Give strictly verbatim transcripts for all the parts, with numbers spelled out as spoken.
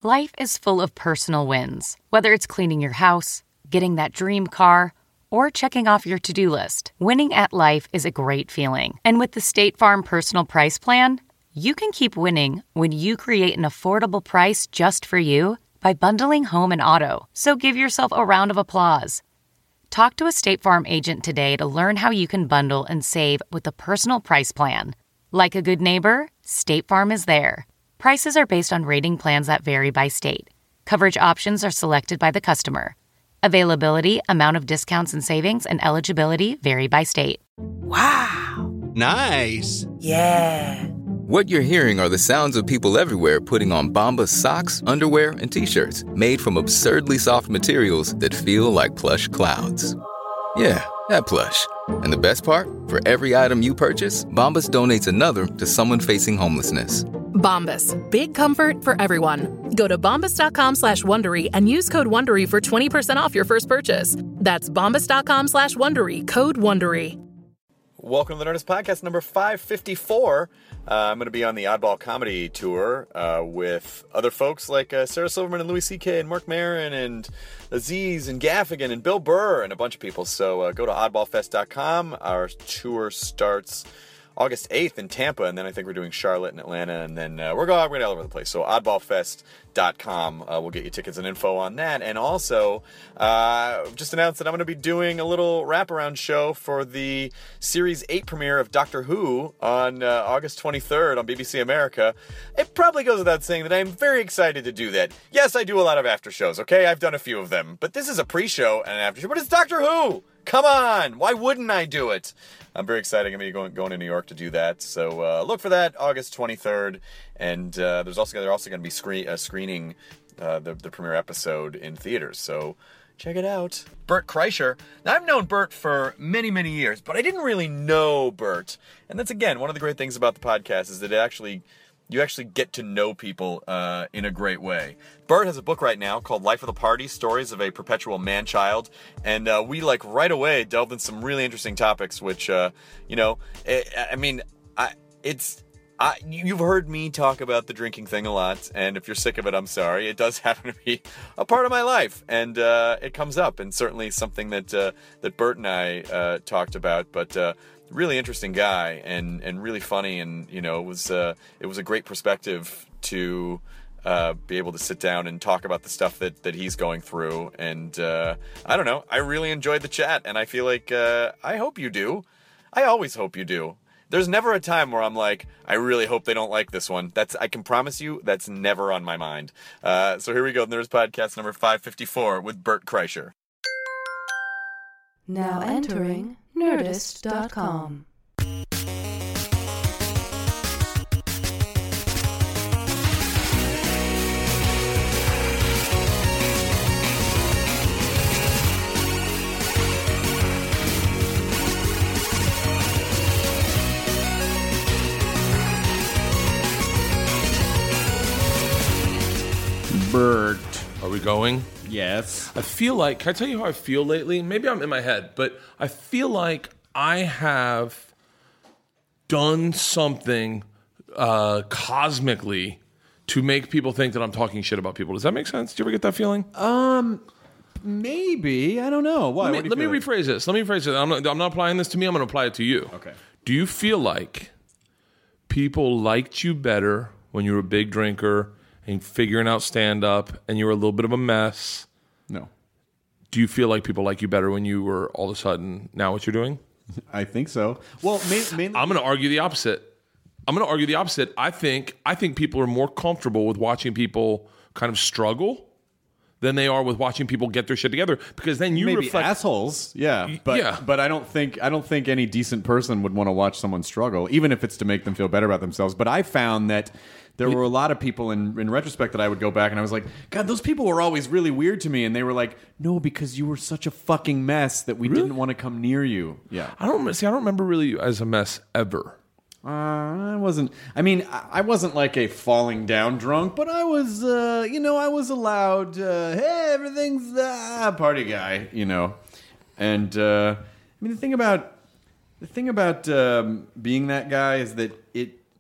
Life is full of personal wins, whether it's cleaning your house, getting that dream car, or checking off your to-do list. Winning at life is a great feeling. And with the State Farm Personal Price Plan, you can keep winning when you create an affordable price just for you by bundling home and auto. So give yourself a round of applause. Talk to a State Farm agent today to learn how you can bundle and save with the Personal Price Plan. Like a good neighbor, State Farm is there. Prices are based on rating plans that vary by state. Coverage options are selected by the customer. Availability, amount of discounts and savings, and eligibility vary by state. Wow. Nice. Yeah. What you're hearing are the sounds of people everywhere putting on Bombas socks, underwear, and T-shirts made from absurdly soft materials that feel like plush clouds. Yeah, that plush. And the best part? For every item you purchase, Bombas donates another to someone facing homelessness. Bombas. Big comfort for everyone. Go to bombas.com slash Wondery and use code Wondery for twenty percent off your first purchase. That's bombas.com slash Wondery. Code Wondery. Welcome to the Nerdist Podcast number five fifty-four. Uh, I'm going to be on the Oddball Comedy Tour uh, with other folks like uh, Sarah Silverman and Louis C K and Mark Maron and Aziz and Gaffigan and Bill Burr and a bunch of people. So uh, go to oddball fest dot com. Our tour starts August eighth in Tampa, and then I think we're doing Charlotte and Atlanta, and then uh, we're going, we're going all over the place. So oddball fest dot com uh, will get you tickets and info on that. And also, uh, just announced that I'm going to be doing a little wraparound show for the Series eight premiere of Doctor Who on uh, August twenty-third on B B C America. It probably goes without saying that I'm very excited to do that. Yes, I do a lot of after shows, okay? I've done a few of them, but this is a pre-show and an after show, but it's Doctor Who! Come on! Why wouldn't I do it? I'm very excited. I'm going to be going, going to New York to do that. So uh, look for that August twenty-third. And uh, there's also they're also going to be screen, uh, screening uh, the, the premiere episode in theaters. So check it out. Bert Kreischer. Now, I've known Bert for many, many years, but I didn't really know Bert. And that's, again, one of the great things about the podcast is that it actually... you actually get to know people uh, in a great way. Bert has a book right now called Life of the Party, Stories of a Perpetual Man-Child. And uh, we, like, right away delved in some really interesting topics, which, uh, you know, it, I mean, I, it's... I, you've heard me talk about the drinking thing a lot, and if you're sick of it, I'm sorry. It does happen to be a part of my life, and uh, it comes up, and certainly something that uh, that Bert and I uh, talked about, but... Uh, really interesting guy and, and really funny, and you know it was uh, it was a great perspective to uh, be able to sit down and talk about the stuff that, that he's going through. And uh, I don't know, I really enjoyed the chat, and I feel like uh, I hope you do. I always hope you do. There's never a time where I'm like, I really hope they don't like this one. That's I can promise you that's never on my mind. Uh, so here we go. There's podcast number five fifty-four with Bert Kreischer. Now entering Nerdist dot com. Bert. Are we going? Yes. I feel like, can I tell you how I feel lately? Maybe I'm in my head, but I feel like I have done something uh, cosmically to make people think that I'm talking shit about people. Does that make sense? Do you ever get that feeling? Um, maybe. I don't know. Why? Let me, let me rephrase like? this. Let me rephrase it. I'm not, I'm not applying this to me. I'm going to apply it to you. Okay. Do you feel like people liked you better when you were a big drinker and figuring out stand-up, and you were a little bit of a mess? No. Do you feel like people like you better when you were all of a sudden now what you're doing? I think so. Well, main, mainly... I'm going to argue the opposite. I'm going to argue the opposite. I think I think people are more comfortable with watching people kind of struggle than they are with watching people get their shit together, because then you maybe reflect... assholes, yeah, but yeah. but I don't think I don't think any decent person would want to watch someone struggle, even if it's to make them feel better about themselves. But I found that there were a lot of people in, in retrospect that I would go back and I was like, God, those people were always really weird to me, and they were like, no, because you were such a fucking mess that we Really? didn't want to come near you. Yeah, I don't see. I don't remember really you as a mess ever. Uh, I wasn't. I mean, I wasn't like a falling down drunk, but I was. Uh, you know, I was allowed. Uh, hey, everything's uh, party guy. You know, and uh, I mean, the thing about the thing about um, being that guy is that it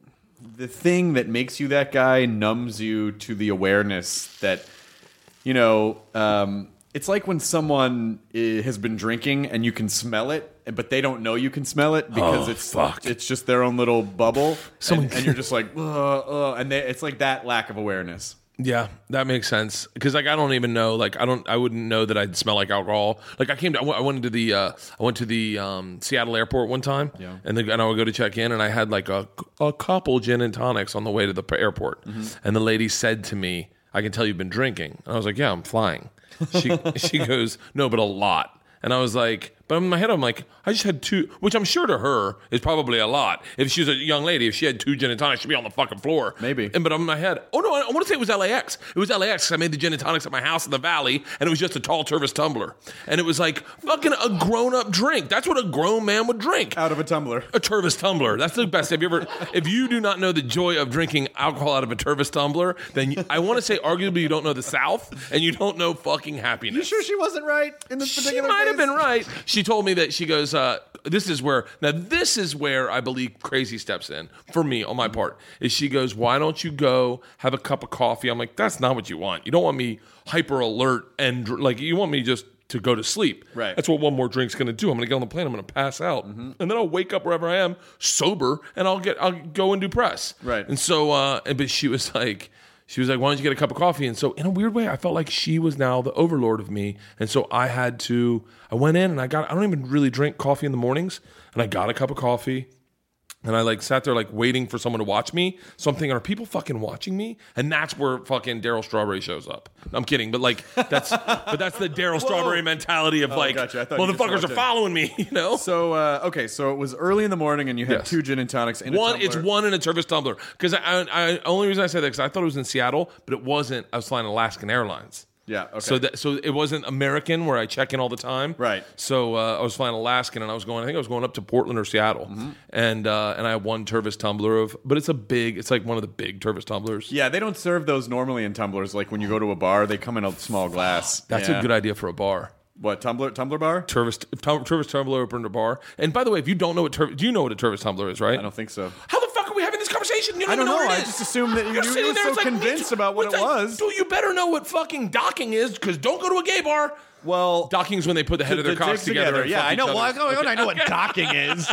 the thing that makes you that guy numbs you to the awareness that, you know, um, it's like when someone i- has been drinking and you can smell it, but they don't know you can smell it because Oh, it's fuck. it's just their own little bubble, Someone- and, and you're just like, uh, uh, and they, it's like that lack of awareness. Yeah, that makes sense. Because like I don't even know, like I don't, I wouldn't know that I'd smell like alcohol. Like I came, to, I went I went to the, uh, I went to the um, Seattle airport one time, Yeah. and then and I would go to check in, and I had like a a couple gin and tonics on the way to the airport, and the lady said to me, "I can tell you've been drinking." And I was like, "Yeah, I'm flying." She she goes, "No, but a lot." And I was like, but in my head, I'm like, I just had two, which I'm sure to her is probably a lot. If she was a young lady, if she had two gin and tonics, she'd be on the fucking floor. Maybe. And but in my head, oh no, I, I want to say it was L A X. It was L A X because I made the gin and tonics at my house in the valley, and it was just a tall Tervis tumbler. And it was like fucking a grown-up drink. That's what a grown man would drink. Out of a tumbler. A Tervis tumbler. That's the best. Have you ever? If you do not know the joy of drinking alcohol out of a Tervis tumbler, then you, I want to say arguably you don't know the South and you don't know fucking happiness. You sure she wasn't right in this She particular might have case? been right. She told me that she goes, uh, this is where, now this is where I believe crazy steps in for me on my part, is she goes, why don't you go have a cup of coffee? I'm like, that's not what you want. You don't want me hyper alert and dr- like, you want me just to go to sleep. Right. That's what one more drink's going to do. I'm going to get on the plane. I'm going to pass out. And then I'll wake up wherever I am sober and I'll get, I'll go and do press. Right. And so, uh, and, but she was like, She was like, why don't you get a cup of coffee? And so in a weird way, I felt like she was now the overlord of me. And so I had to, I went in and I got, I don't even really drink coffee in the mornings. And I got a cup of coffee. And I like sat there like waiting for someone to watch me. So I'm thinking, are people fucking watching me? And that's where fucking Daryl Strawberry shows up. No, I'm kidding, but like that's but that's the Daryl Strawberry mentality of like, gotcha. I thought you just motherfuckers walked are in. following me, you know? So uh, okay, so it was early in the morning, and you had Yes. two gin and tonics in a One, tumbler. it's one in a Tervis tumbler. Because I, I, I, only reason I said that because I thought it was in Seattle, but it wasn't. I was flying Alaskan Airlines. Yeah, okay. So that so it wasn't American where I check in all the time. Right. So uh, I was flying Alaskan and I was going. I think I was going up to Portland or Seattle, Mm-hmm. and uh, and I had one Tervis tumbler of, but it's a big. It's like one of the big Tervis tumblers. Yeah, they don't serve those normally in tumblers. Like when you go to a bar, they come in a small glass. That's Yeah. a good idea for a bar. What tumbler? Tumbler bar? Tervis tum, Tervis tumbler opened a bar. And by the way, if you don't know what Tervis, do you know what a Tervis tumbler is? Right. I don't think so. How the fuck are we having this conversation? You don't I don't even know, know. what I it is. just assumed that you, You're you sitting were there, so it's like, convinced me- about what it what's that? was. Dude, you better know what fucking docking is, because don't go to a gay bar. Well, Docking is when they put the head of their the cocks dicks together. and Yeah, fuck I each know. other. Well, I, Okay. I know what docking is.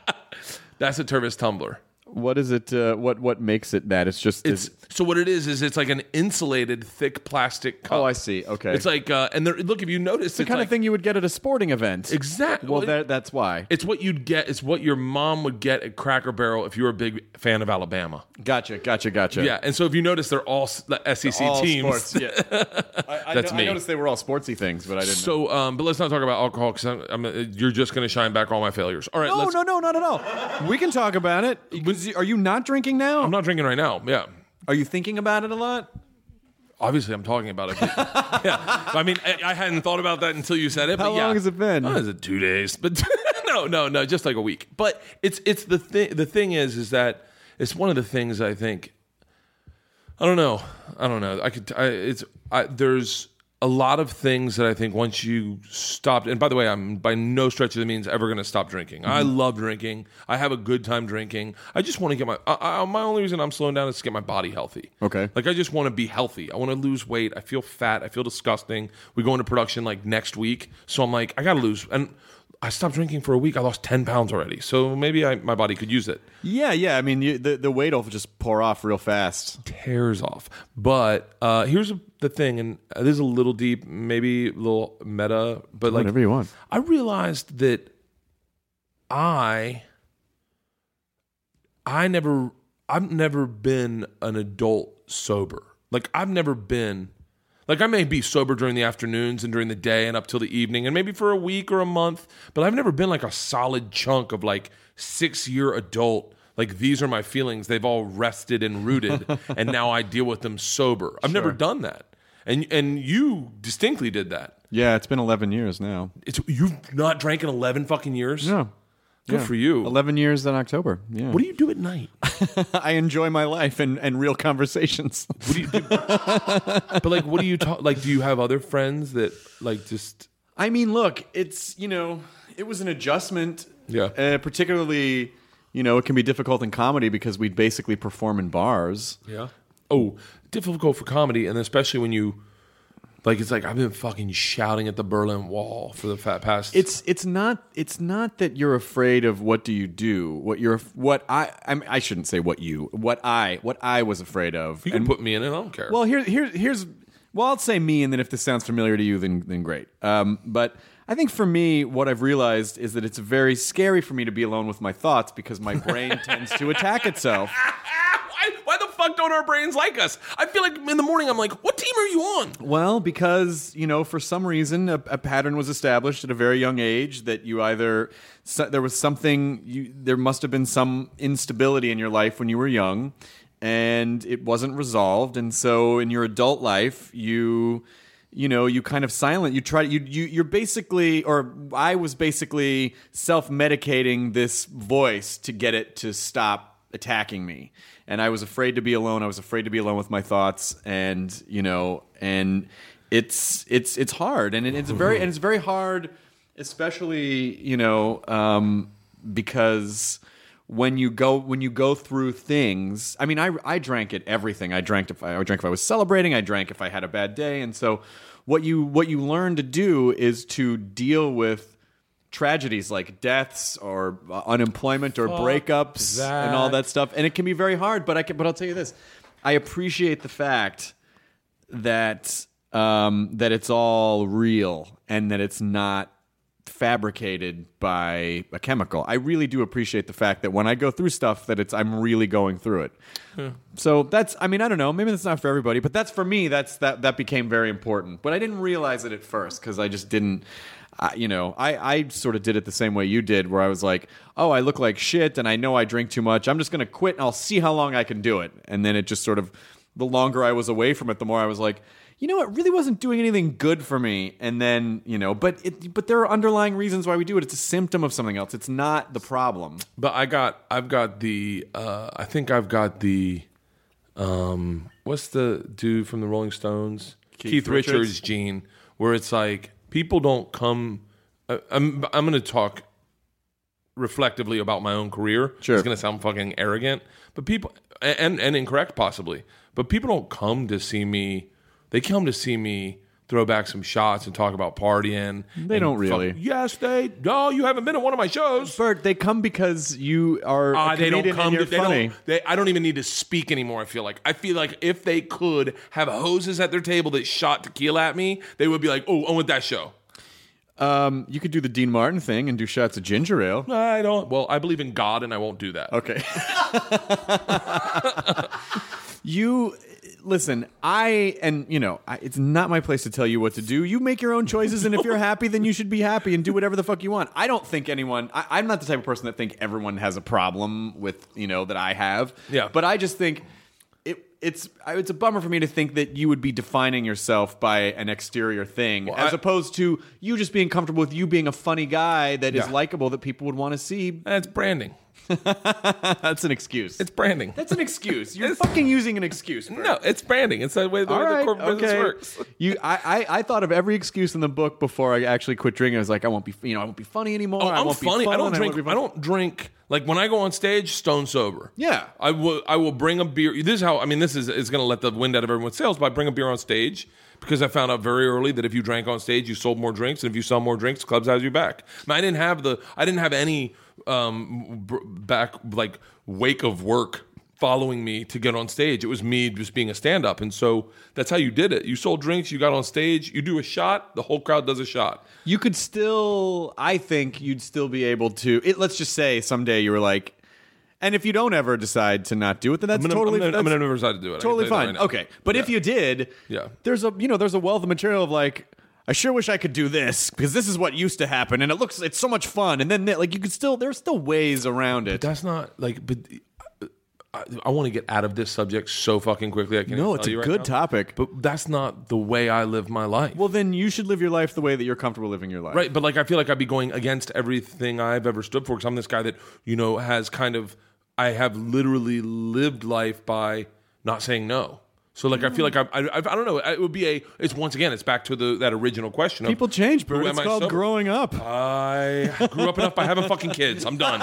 That's a Tervis tumbler. What is it? Uh, what what makes it that? It's just. It's so what it is is it's like an insulated, thick plastic cup. oh, I see. Okay. It's like uh, and there, look, if you notice, it's the kind like, of thing you would get at a sporting event. Exactly. Well, Well, that, that's why. It's what you'd get. It's what your mom would get at Cracker Barrel if you were a big fan of Alabama. Gotcha. Gotcha. Gotcha. Yeah, and so if you notice, they're all s- the S E C All teams. sports. Yeah. I, I, That's know- me. I noticed they were all sportsy things, but I didn't. know. So, um, but let's not talk about alcohol because I'm, I'm, you're just going to shine back all my failures. All right, No, let's, no, no, not at all. We can talk about it. Was you- Are you not drinking now? I'm not drinking right now. Yeah. Are you thinking about it a lot? Obviously, I'm talking about it. but- yeah, I mean, I, I hadn't thought about that until you said it. How but yeah. long has it been? Oh, is it two days? But no, no, no, just like a week. But it's it's the thing. The thing is, is that it's one of the things I think. I don't know. I don't know. I could. I, it's. I, there's a lot of things that I think once you stop. And by the way, I'm by no stretch of the means ever going to stop drinking. Mm-hmm. I love drinking. I have a good time drinking. I just want to get my. I, I, my only reason I'm slowing down is to get my body healthy. Okay. Like I just want to be healthy. I want to lose weight. I feel fat. I feel disgusting. We go into production like next week, so I'm like, I got to lose. And I stopped drinking for a week. I lost ten pounds already. So maybe I, my body could use it. Yeah, yeah. I mean, you, the the weight will just pour off real fast. Tears off. But uh, here's the thing, and this is a little deep, maybe a little meta, but like Whatever you want. I realized that I I never I've never been an adult sober. Like I've never been like I may be sober during the afternoons and during the day and up till the evening and maybe for a week or a month, but I've never been like a solid chunk of like six year adult. Like these are my feelings. They've all rested and rooted and now I deal with them sober. I've never done that. And and you distinctly did that. Yeah, it's been eleven years now. It's you've not drank in eleven fucking years? No. Good Yeah. for you. eleven years in October. Yeah. What do you do at night? I enjoy my life and, and real conversations. What do you do? But like, what do you talk? Like, do you have other friends that like just? I mean, look, it's, you know, it was an adjustment. Yeah. Uh, particularly you know, it can be difficult in comedy because we basically perform in bars. Yeah. Oh, difficult for comedy, and especially when you, like, it's like I've been fucking shouting at the Berlin Wall for the fat past. It's it's not it's not that you're afraid of what do you do. What you're what I I, mean, I shouldn't say what you what I what I was afraid of. You can and, put me in it. I don't care. Well, here here here's well, I'll say me, and then if this sounds familiar to you, then then great. Um, but. I think for me, what I've realized is that it's very scary for me to be alone with my thoughts because my brain tends to attack itself. why, why the fuck don't our brains like us? I feel like in the morning I'm like, what team are you on? Well, because, you know, for some reason, a, a pattern was established at a very young age that you either, so, there was something, you, there must have been some instability in your life when you were young, and it wasn't resolved. And so in your adult life, you... You know, you kind of silent. You try. You you you're basically, or I was basically self-medicating this voice to get it to stop attacking me. And I was afraid to be alone. I was afraid to be alone with my thoughts. And you know, and it's it's it's hard, and it's very and it's very hard, especially you know, um, because. When you go when you go through things, I mean, I, I drank at everything. I drank if I, I drank if I was celebrating. I drank if I had a bad day. And so, what you what you learn to do is to deal with tragedies like deaths or uh, unemployment or Fuck breakups that. and all that stuff. And it can be very hard. But I can, but I'll tell you this: I appreciate the fact that um, that it's all real and that it's not fabricated by a chemical. I really do appreciate the fact that when I go through stuff that it's I'm really going through it. Yeah. So that's I mean I don't know, maybe that's not for everybody, but that's for me that's that that became very important. But I didn't realize it at first cuz I just didn't uh, you know, I I sort of did it the same way you did where I was like, "Oh, I look like shit and I know I drink too much. I'm just going to quit and I'll see how long I can do it." And then it just sort of the longer I was away from it, the more I was like, you know, it really wasn't doing anything good for me. And then, you know, but it, but there are underlying reasons why we do it. It's a symptom of something else. It's not the problem. But I got, I've got the, uh, I think I've got the, um, what's the dude from the Rolling Stones? Keith, Keith Richards. Richards gene, where it's like people don't come. Uh, I'm, I'm going to talk reflectively about my own career. Sure. It's going to sound fucking arrogant, but people, and and incorrect possibly, but people don't come to see me. They come to see me throw back some shots and talk about partying. They don't really. Fuck, yes, they. No, you haven't been at one of my shows. Bert, they come because you are Uh, a they don't comedian come. and you're To, they funny. don't, they, I don't even need to speak anymore. I feel like. I feel like if they could have hoses at their table that shot tequila at me, they would be like, "Oh, I want that show." Um, you could do the Dean Martin thing and do shots of ginger ale. I don't. Well, I believe in God, and I won't do that. Okay. You listen. I and you know I, it's not my place to tell you what to do. You make your own choices, and if you're happy, then you should be happy and do whatever the fuck you want. I don't think anyone. I, I'm not the type of person that think everyone has a problem with you know that I have. Yeah. But I just think it. It's it's a bummer for me to think that you would be defining yourself by an exterior thing, Well, as I- opposed to you just being comfortable with you being a funny guy that is Yeah. likable that people would want to see. That's branding. That's an excuse. It's branding. That's an excuse. You're It's- fucking using an excuse. Bert. No, it's branding. It's the way the, All way right, the corporate business okay. works. You, I, I, I thought of every excuse in the book before I actually quit drinking. I was like, I won't be, you know, I won't be funny anymore. Oh, I I'm won't funny. Be fun, I don't drink. won't be I fun. don't drink. Like when I go on stage, stone sober. Yeah. I will. I will bring a beer. This is how. I mean, this is is going to let the wind out of everyone's sails. But I bring a beer on stage because I found out very early that if you drank on stage, you sold more drinks, and if you sell more drinks, clubs has you back. I, mean, I didn't have the. I didn't have any um, b- back like wake of work following me to get on stage. It was me just being a stand-up, and so that's how you did it. You sold drinks, you got on stage, you do a shot, the whole crowd does a shot. You could still, I think you'd still be able to. It, let's just say someday you were like, and if you don't ever decide to not do it, then that's I'm gonna, totally I'm gonna, that's I'm gonna never decide to do it. I can totally tell you that fine. right now. Okay, but if Yeah. you did, Yeah. there's a you know there's a wealth of material of like. I sure wish I could do this because this is what used to happen, and it looks it's so much fun. And then like you could still there's still ways around it. That's not like, but I, I want to get out of this subject so fucking quickly. I can't No, even it's tell a you right good now. topic. But that's not the way I live my life. Well, then you should live your life the way that you're comfortable living your life. Right, but like I feel like I'd be going against everything I've ever stood for because I'm this guy that, you know, has kind of, I have literally lived life by not saying no. So like I feel like I, I I don't know. It would be a. It's once again. It's back to the that original question. Of, People change, Bert. who It's am I called sober? growing up. I grew up enough by having fucking kids. I'm done.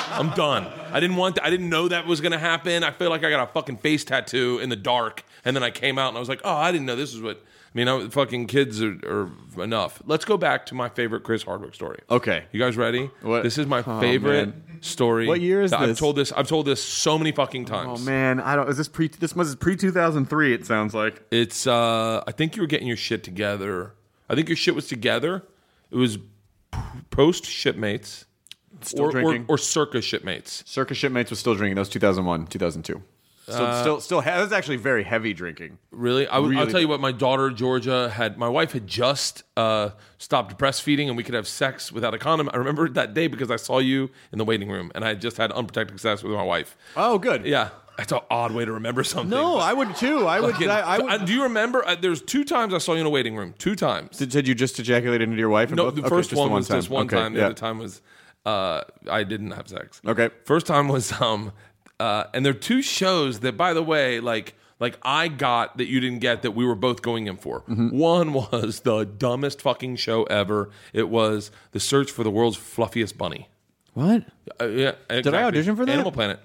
I'm done. I didn't want. To, I didn't know that was going to happen. I feel like I got a fucking face tattoo in the dark, and then I came out and I was like, oh, I didn't know this is what. I mean, I, fucking kids are, are enough. Let's go back to my favorite Chris Hardwick story. Okay, you guys ready? What? This is my oh, favorite man. story. What year is this? I've told this. I've told this so many fucking times. Oh man, I don't. Is this pre? This was pre two thousand three. It sounds like it's. uh I think you were getting your shit together. I think your shit was together. It was p- post Shipmates, still or, drinking, or, or circa Shipmates. Circa Shipmates was still drinking. That was two thousand one, two thousand two. Still, uh, still, still. That was actually very heavy drinking. Really, I w- really I'll tell you what. My daughter Georgia had. My wife had just uh, stopped breastfeeding, and we could have sex without a condom. I remember that day because I saw you in the waiting room, and I had just had unprotected sex with my wife. Oh, good. Yeah, that's an odd way to remember something. No, I would too. I would. Fucking, I, I would. do you remember? Uh, there's two times I saw you in a waiting room. Two times. Did, did you just ejaculated into your wife? No, both? the Okay, first just one the one was time. just one okay, time. The yeah. other time was uh, I didn't have sex. Okay. First time was um, uh, and there are two shows that, by the way, like like I got that you didn't get that we were both going in for. Mm-hmm. One was the dumbest fucking show ever. It was The Search for the World's Fluffiest Bunny. What? Uh, yeah, exactly. Did I audition for that? Animal Planet.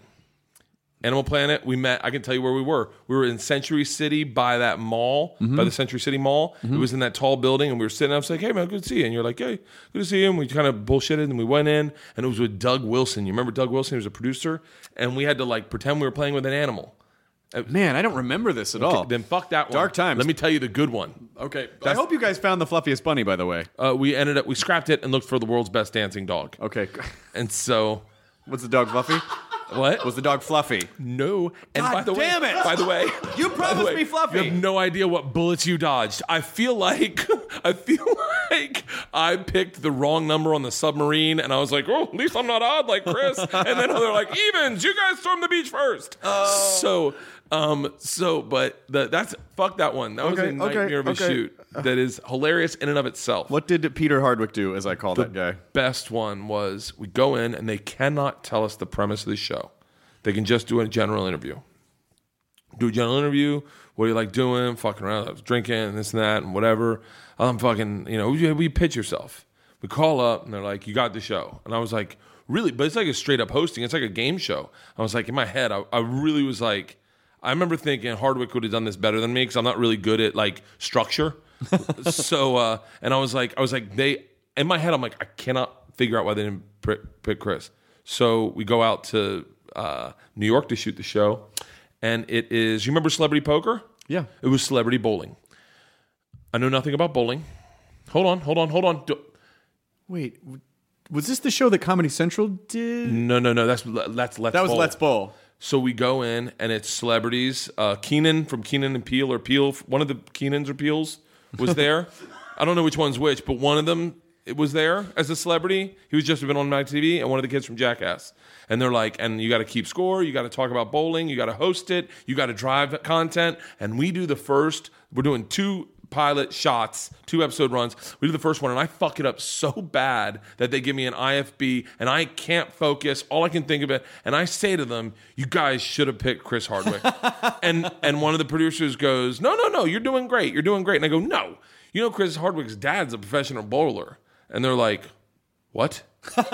Animal Planet. We met. I can tell you where we were. We were in Century City by that mall, Mm-hmm. by the Century City Mall. It was in that tall building, and we were sitting. I was like, "Hey man, good to see you." And you're like, "Hey, good to see you." And we kind of bullshitted, and we went in, and it was with Doug Wilson. You remember Doug Wilson? He was a producer, and we had to like pretend we were playing with an animal. Man, I don't remember this at Okay, all. then fuck that one. Dark times. Let me tell you the good one. Okay. I hope you guys found the fluffiest bunny, by the way. Uh, we ended up we scrapped it and looked for the world's best dancing dog. Okay. And so, Was the dog fluffy? what Was the dog fluffy? No. And God by the damn way, it! by the way, You by promised the way, me fluffy. You have no idea what bullets you dodged. I feel like I feel like I picked the wrong number on the submarine, and I was like, "Oh, at least I'm not odd like Chris." And then they're like, "Evens, you guys storm the beach first." Oh. So, um, so, but the, that's fuck that one. That was Okay, a nightmare okay, of a okay. shoot that is hilarious in and of itself. What did Peter Hardwick do, as I call that guy? Best one was we go in and they cannot tell us the premise of the show. They can just do a general interview. Do a general interview. What do you like doing? Fucking around. I was drinking and this and that and whatever. I'm fucking, you know, we, we pitch yourself. We call up and they're like, you got the show. And I was like, really? But it's like a straight up hosting. It's like a game show. I was like, in my head, I, I really was like, I remember thinking Hardwick would have done this better than me because I'm not really good at like structure. so, uh, and I was like, I was like, they, in my head, I'm like, I cannot figure out why they didn't pick Chris. So we go out to uh, New York to shoot the show. And it is, you remember Celebrity Poker? Yeah. It was Celebrity Bowling. I know nothing about bowling. Hold on, hold on, hold on. Do- Wait, was this the show that Comedy Central did? no, no, no. That's that's Let's That was Bowl. Let's Bowl. So we go in, and it's celebrities. Uh, Keenan from Keenan and Peele, or Peele, one of the Keenans or Peels was there. I don't know which one's which, but one of them it was there as a celebrity. He was just been on my T V, and one of the kids from Jackass. And they're like, and you got to keep score, you got to talk about bowling, you got to host it, you got to drive content. And we do the first, we're doing two pilot shots, two episode runs. We do the first one, and I fuck it up so bad that they give me an I F B, and I can't focus. All I can think of it, and I say to them, "You guys should have picked Chris Hardwick." and and one of the producers goes, "No, no, no, you're doing great. You're doing great." And I go, "No, you know Chris Hardwick's dad's a professional bowler," and they're like, "What?" And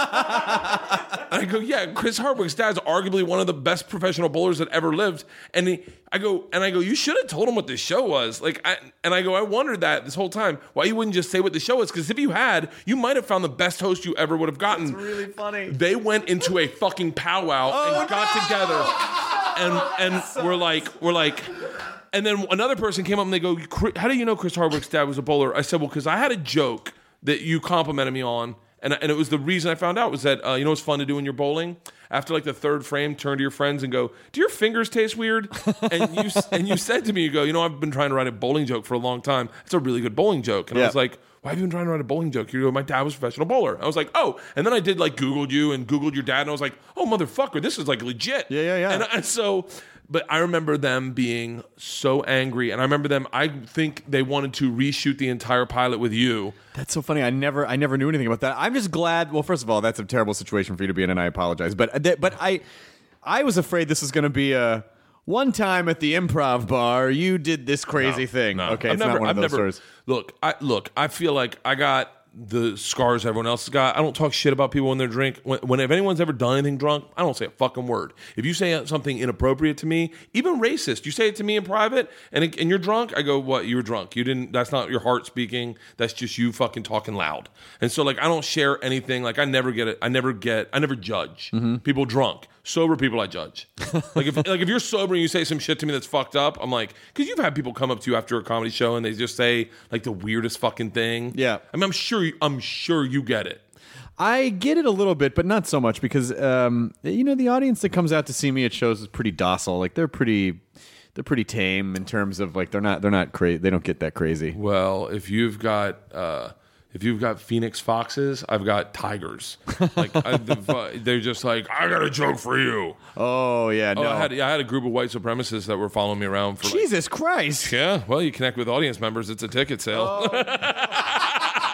I go, yeah, Chris Hardwick's dad's arguably one of the best professional bowlers that ever lived. And he, I go, and I go, you should have told him what the show was. Like, I, and I go, I wondered that this whole time why you wouldn't just say what the show is. Because if you had, you might have found the best host you ever would have gotten. That's really funny. They went into a fucking powwow Oh, and got together, and and we're like, we're like. And then another person came up and they go, how do you know Chris Hardwick's dad was a bowler? I said, well, because I had a joke that you complimented me on. And, and it was the reason I found out was that, uh, you know what's fun to do when you're bowling? After like the third frame, turn to your friends and go, do your fingers taste weird? And you and you said to me, you go, you know, I've been trying to write a bowling joke for a long time. It's a really good bowling joke. And yeah. I was like, why have you been trying to write a bowling joke? You go, my dad was a professional bowler. I was like, oh. And then I did like Googled you and Googled your dad. And I was like, oh, motherfucker, this is like legit. Yeah, yeah, yeah. And, and so... But I remember them being so angry, and I remember them. I think they wanted to reshoot the entire pilot with you. That's so funny. I never, I never knew anything about that. I'm just glad. Well, first of all, that's a terrible situation for you to be in, and I apologize. But, but I, I was afraid this was going to be a one time at the Improv bar. You did this crazy No, thing. no. Okay, I've it's never, not one I've of those never, stories. Look, I look. I feel like I got the scars everyone else has got. I don't talk shit about people when they're drink. When, when if anyone's ever done anything drunk, I don't say a fucking word. If you say something inappropriate to me, even racist, you say it to me in private, and it, and you're drunk, I go, what? You were drunk. You didn't. That's not your heart speaking. That's just you fucking talking loud. And so like I don't share anything. Like I never get it. I never get. I never judge mm-hmm. people drunk. Sober people I judge. like if like if you're sober and you say some shit to me that's fucked up, I'm like, because you've had people come up to you after a comedy show and they just say like the weirdest fucking thing. Yeah. I mean, I'm sure. I'm sure you get it. I get it a little bit, but not so much because um, you know the audience that comes out to see me at shows is pretty docile. Like they're pretty, they're pretty tame in terms of like they're not they're not crazy. They don't get that crazy. Well, if you've got uh, if you've got Phoenix foxes, I've got tigers. Like I, the, they're just like, I got a joke for you. Oh yeah, no. Oh, I had I had a group of white supremacists that were following me around for Jesus like, Christ. Yeah, well, you connect with audience members. It's a ticket sale. Oh.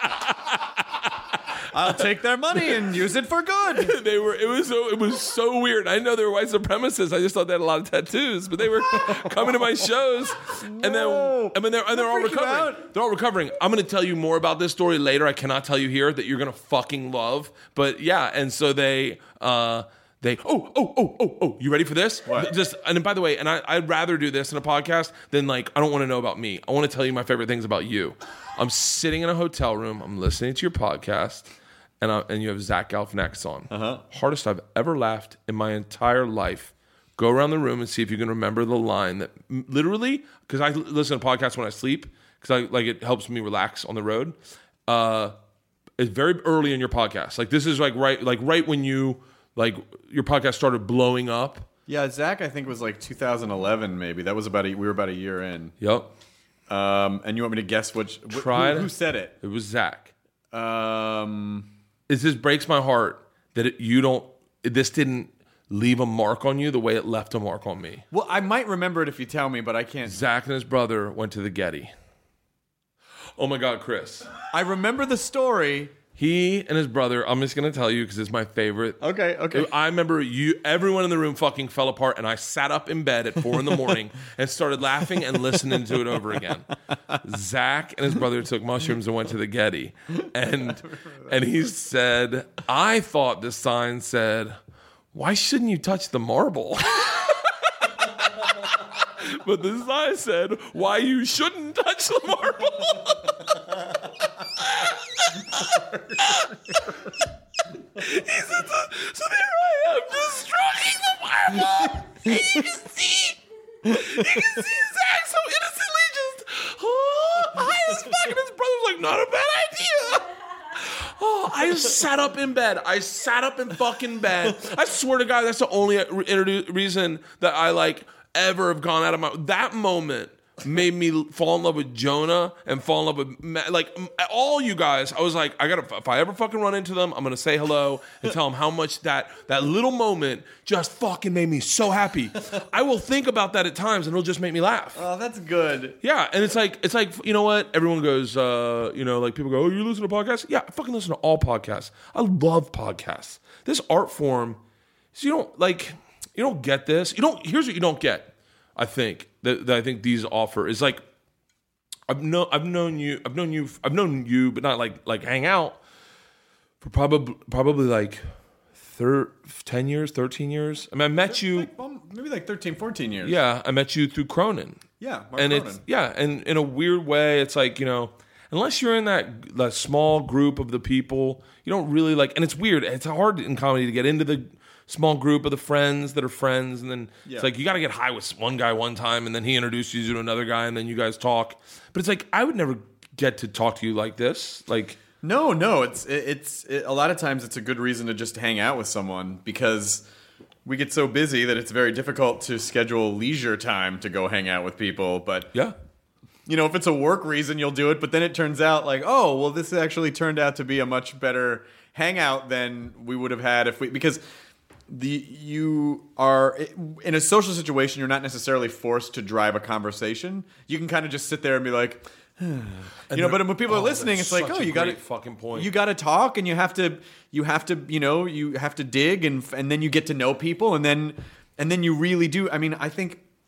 I'll take their money and use it for good. They were. It was so. It was so weird. I know they were white supremacists. I just thought they had a lot of tattoos, but they were coming to my shows, and then I mean they're and they're all recovering. They're all recovering. I'm going to tell you more about this story later. I cannot tell you here that you're going to fucking love. But yeah, and so they. Uh, They oh oh oh oh oh you ready for this? What? Just and by the way, and I, I'd rather do this in a podcast than like I don't want to know about me. I want to tell you my favorite things about you. I'm sitting in a hotel room. I'm listening to your podcast, and I, and you have Zach Galifianakis on. Uh-huh. Hardest I've ever laughed in my entire life. Go around the room and see if you can remember the line that literally because I listen to podcasts when I sleep because I like it helps me relax on the road. Uh, it's very early in your podcast. Like this is like right like right when you. Like your podcast started blowing up. Yeah, Zach, I think was like two thousand eleven, maybe. That was about a, we were about a year in. Yep. Um, and you want me to guess which? Wh- Tried. Who, who said it? It was Zach. Um, it just breaks my heart that it, you don't. This didn't leave a mark on you the way it left a mark on me. Well, I might remember it if you tell me, but I can't. Zach and his brother went to the Getty. Oh my God, Chris! I remember the story. He and his brother, I'm just going to tell you because it's my favorite. Okay, okay. I remember you. Everyone in the room fucking fell apart, and I sat up in bed at four in the morning and started laughing and listening to it over again. Zach and his brother took mushrooms and went to the Getty. And, and he said, I thought the sign said, why shouldn't you touch the marble? But the sign said, why you shouldn't touch the marble. He said, so, so there I am, just stroking the marble. And you can see, you can see Zach so innocently just, oh, high as fuck. And his brother's like, not a bad idea. Oh, I just sat up in bed. I sat up in fucking bed. I swear to God, that's the only re- reason that I like ever have gone out of my. That moment made me fall in love with Jonah and fall in love with like all you guys. I was like, I gotta. If I ever fucking run into them, I'm gonna say hello and tell them how much that that little moment just fucking made me so happy. I will think about that at times, and it'll just make me laugh. Oh, that's good. Yeah, and it's like it's like you know what? Everyone goes, uh, you know, like people go, "Oh, you listen to podcasts?" Yeah, I fucking listen to all podcasts. I love podcasts. This art form, so you don't like, you don't get this. You don't. Here's what you don't get. I think that, that I think these offer is like I've known I've known you I've known you I've known you but not like like hang out for probably probably like thir- ten years, thirteen years. I mean I met you like, well, maybe like thirteen, fourteen years. Yeah, I met you through Cronin. Yeah, Mark and Cronin. it's yeah, and in a weird way it's like, you know, unless you're in that that small group of the people, you don't really like, and it's weird. It's hard in comedy to get into the small group of the friends that are friends, and then yeah. It's like you got to get high with one guy one time, and then he introduces you to another guy, and then you guys talk. But it's like I would never get to talk to you like this. Like no, no, it's it's it, a lot of times it's a good reason to just hang out with someone because we get so busy that it's very difficult to schedule leisure time to go hang out with people. But yeah. You know, if it's a work reason, you'll do it. But then it turns out like, oh, well, this actually turned out to be a much better hangout than we would have had if we because. The you are in a social situation. You're not necessarily forced to drive a conversation. You can kind of just sit there and be like, you know. But when people oh, are listening, it's like, oh, you got to fucking point. You got to talk, and you have to, you have to, you know, you have to dig, and and then you get to know people, and then and then you really do. I mean, I think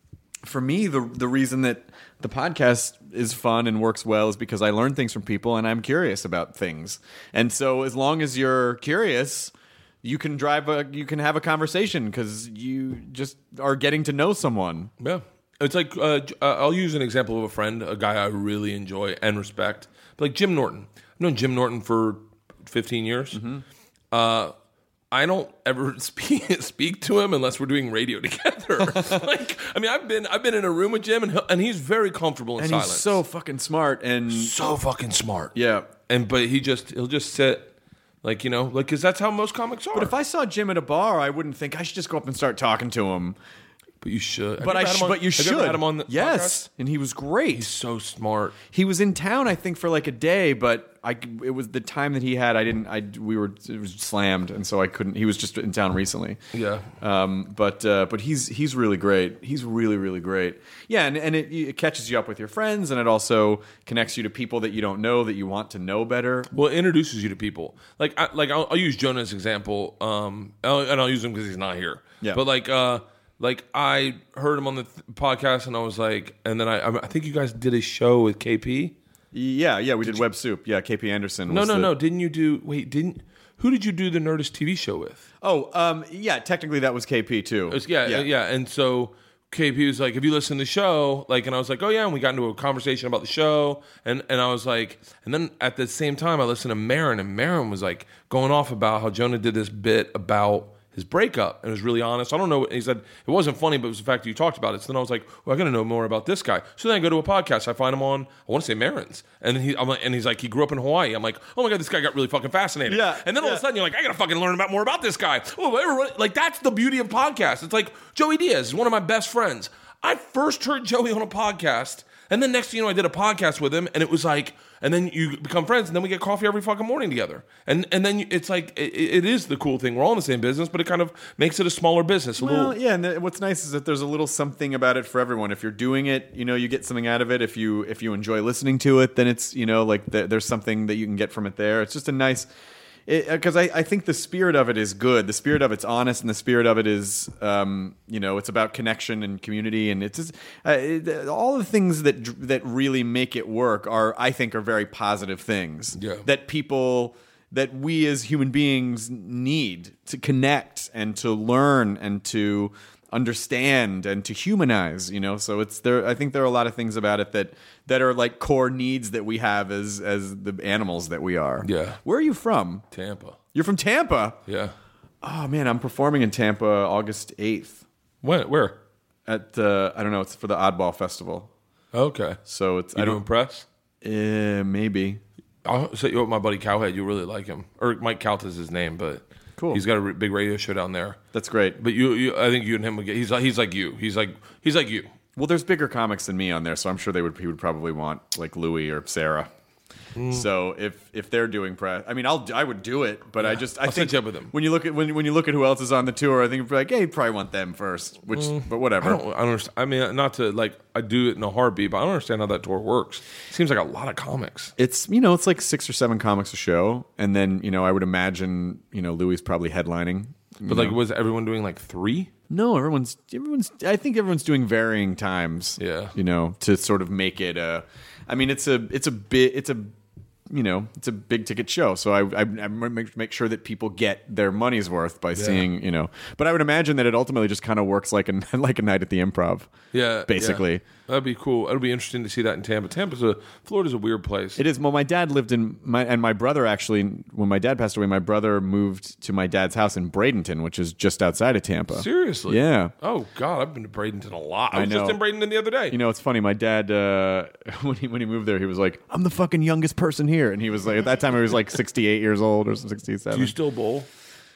for me, the the reason that the podcast is fun and works well is because I learn things from people and I'm curious about things. And so as long as you're curious, you can drive a you can have a conversation because you just are getting to know someone. Yeah. It's like, uh, I'll use an example of a friend, a guy I really enjoy and respect, like Jim Norton. I've known Jim Norton for fifteen years. Mm-hmm. Uh, I don't ever speak speak to him unless we're doing radio together. Like, I mean, I've been I've been in a room with Jim, and and he's very comfortable in and silence. He's so fucking smart and so fucking smart. Yeah, and but he just he'll just sit, like, you know, like, because that's how most comics are. But if I saw Jim at a bar, I wouldn't think I should just go up and start talking to him. But you should. Have but you I sh- on, but you have should. You ever had him on the yes, podcast? And he was great. He's so smart. He was in town, I think, for like a day, but I it was the time that he had. I didn't. I we were it was slammed, and so I couldn't. He was just in town recently. Yeah. Um. But uh, but he's he's really great. He's really really great. Yeah, and and it, it catches you up with your friends, and it also connects you to people that you don't know that you want to know better. Well, it introduces you to people. Like I, like I'll, I'll use Jonah as an example. Um. I'll, and I'll use him because he's not here. Yeah. But like uh. Like, I heard him on the th- podcast, and I was like, and then I I think you guys did a show with K P? Yeah, yeah, we did, did Web Soup. Yeah, K P Anderson. No, was no, the... no. Didn't you do, wait, didn't, who did you do the Nerdist T V show with? Oh, um, yeah, technically that was K P too. It was, yeah, yeah, yeah. And so K P was like, have you listened to the show? Like, and I was like, oh, yeah, and we got into a conversation about the show, and, and I was like, and then at the same time, I listened to Marin, and Marin was like going off about how Jonah did this bit about his breakup, and was really honest. I don't know. He said it wasn't funny, but it was the fact that you talked about it. So then I was like, well, I got to know more about this guy. So then I go to a podcast. I find him on, I want to say Marin's, and he, I'm like, and he's like, he grew up in Hawaii. I'm like, oh my god, this guy got really fucking fascinated. Yeah. And then all yeah. of a sudden you're like, I got to fucking learn about more about this guy. Oh, everyone, like that's the beauty of podcasts. It's like Joey Diaz is one of my best friends. I first heard Joey on a podcast, and then next thing you know, I did a podcast with him, and it was like, and then you become friends, and then we get coffee every fucking morning together. And and then it's like, it, it is the cool thing. We're all in the same business, but it kind of makes it a smaller business. A well, little, yeah, and the, what's nice is that there's a little something about it for everyone. If you're doing it, you know, you get something out of it. If you if you enjoy listening to it, then it's, you know, like the, there's something that you can get from it there. It's just a nice... Because I, I think the spirit of it is good. The spirit of it's honest, and the spirit of it is, um, you know, it's about connection and community, and it's just, uh, it, all the things that that really make it work are, I think, are very positive things. Yeah. That people, that we as human beings need to connect and to learn and to understand and to humanize, you know. So it's there. I think there are a lot of things about it that that are like core needs that we have as as the animals that we are. Yeah. Where are you from? Tampa. You're from Tampa. Yeah. Oh man, I'm performing in Tampa August eighth When? Where? at uh, I don't know. It's for the Oddball Festival. Okay. So it's You I doing don't press? uh, maybe. I'll set you up with my buddy Cowhead. You really like him, or Mike Calta is his name, but Cool. he's got a re- big radio show down there. That's great. But you, you, I think you and him would get. He's like, he's like you. He's like, he's like you. Well, there's bigger comics than me on there, so I'm sure they would. He would probably want like Louis or Sarah. Mm. So if if they're doing press, I mean, I'll I would do it, but yeah. I just I I'll think set you up with them. when you look at when when you look at who else is on the tour, I think you'd be like, hey, you probably want them first. Which, mm. but whatever. I don't, I don't understand. I mean, not to like, I do it in a heartbeat, but I don't understand how that tour works. Seems like a lot of comics. It's, you know, it's like six or seven comics a show, and then, you know, I would imagine, you know, Louis probably headlining. But like, know. was everyone doing like three? No, everyone's everyone's. I think everyone's doing varying times. Yeah, you know, to sort of make it a. I mean, it's a it's a bit it's a. You know, it's a big ticket show, so I, I, I make, make sure that people get their money's worth by yeah. seeing, you know. But I would imagine that it ultimately just kind of works like a like a night at the Improv. Yeah, basically. Yeah. That'd be cool. It'll be interesting to see that in Tampa. Tampa's a Florida's a weird place. It is. Well, my dad lived in my and my brother actually. When my dad passed away, my brother moved to my dad's house in Bradenton, which is just outside of Tampa. Seriously? Yeah. Oh God, I've been to Bradenton a lot. I, I was know. just in Bradenton the other day. You know, it's funny. My dad, uh, when he when he moved there, he was like, "I'm the fucking youngest person here," and he was like, at that time, he was like sixty-eight years old or sixty-seven. Do you still bowl?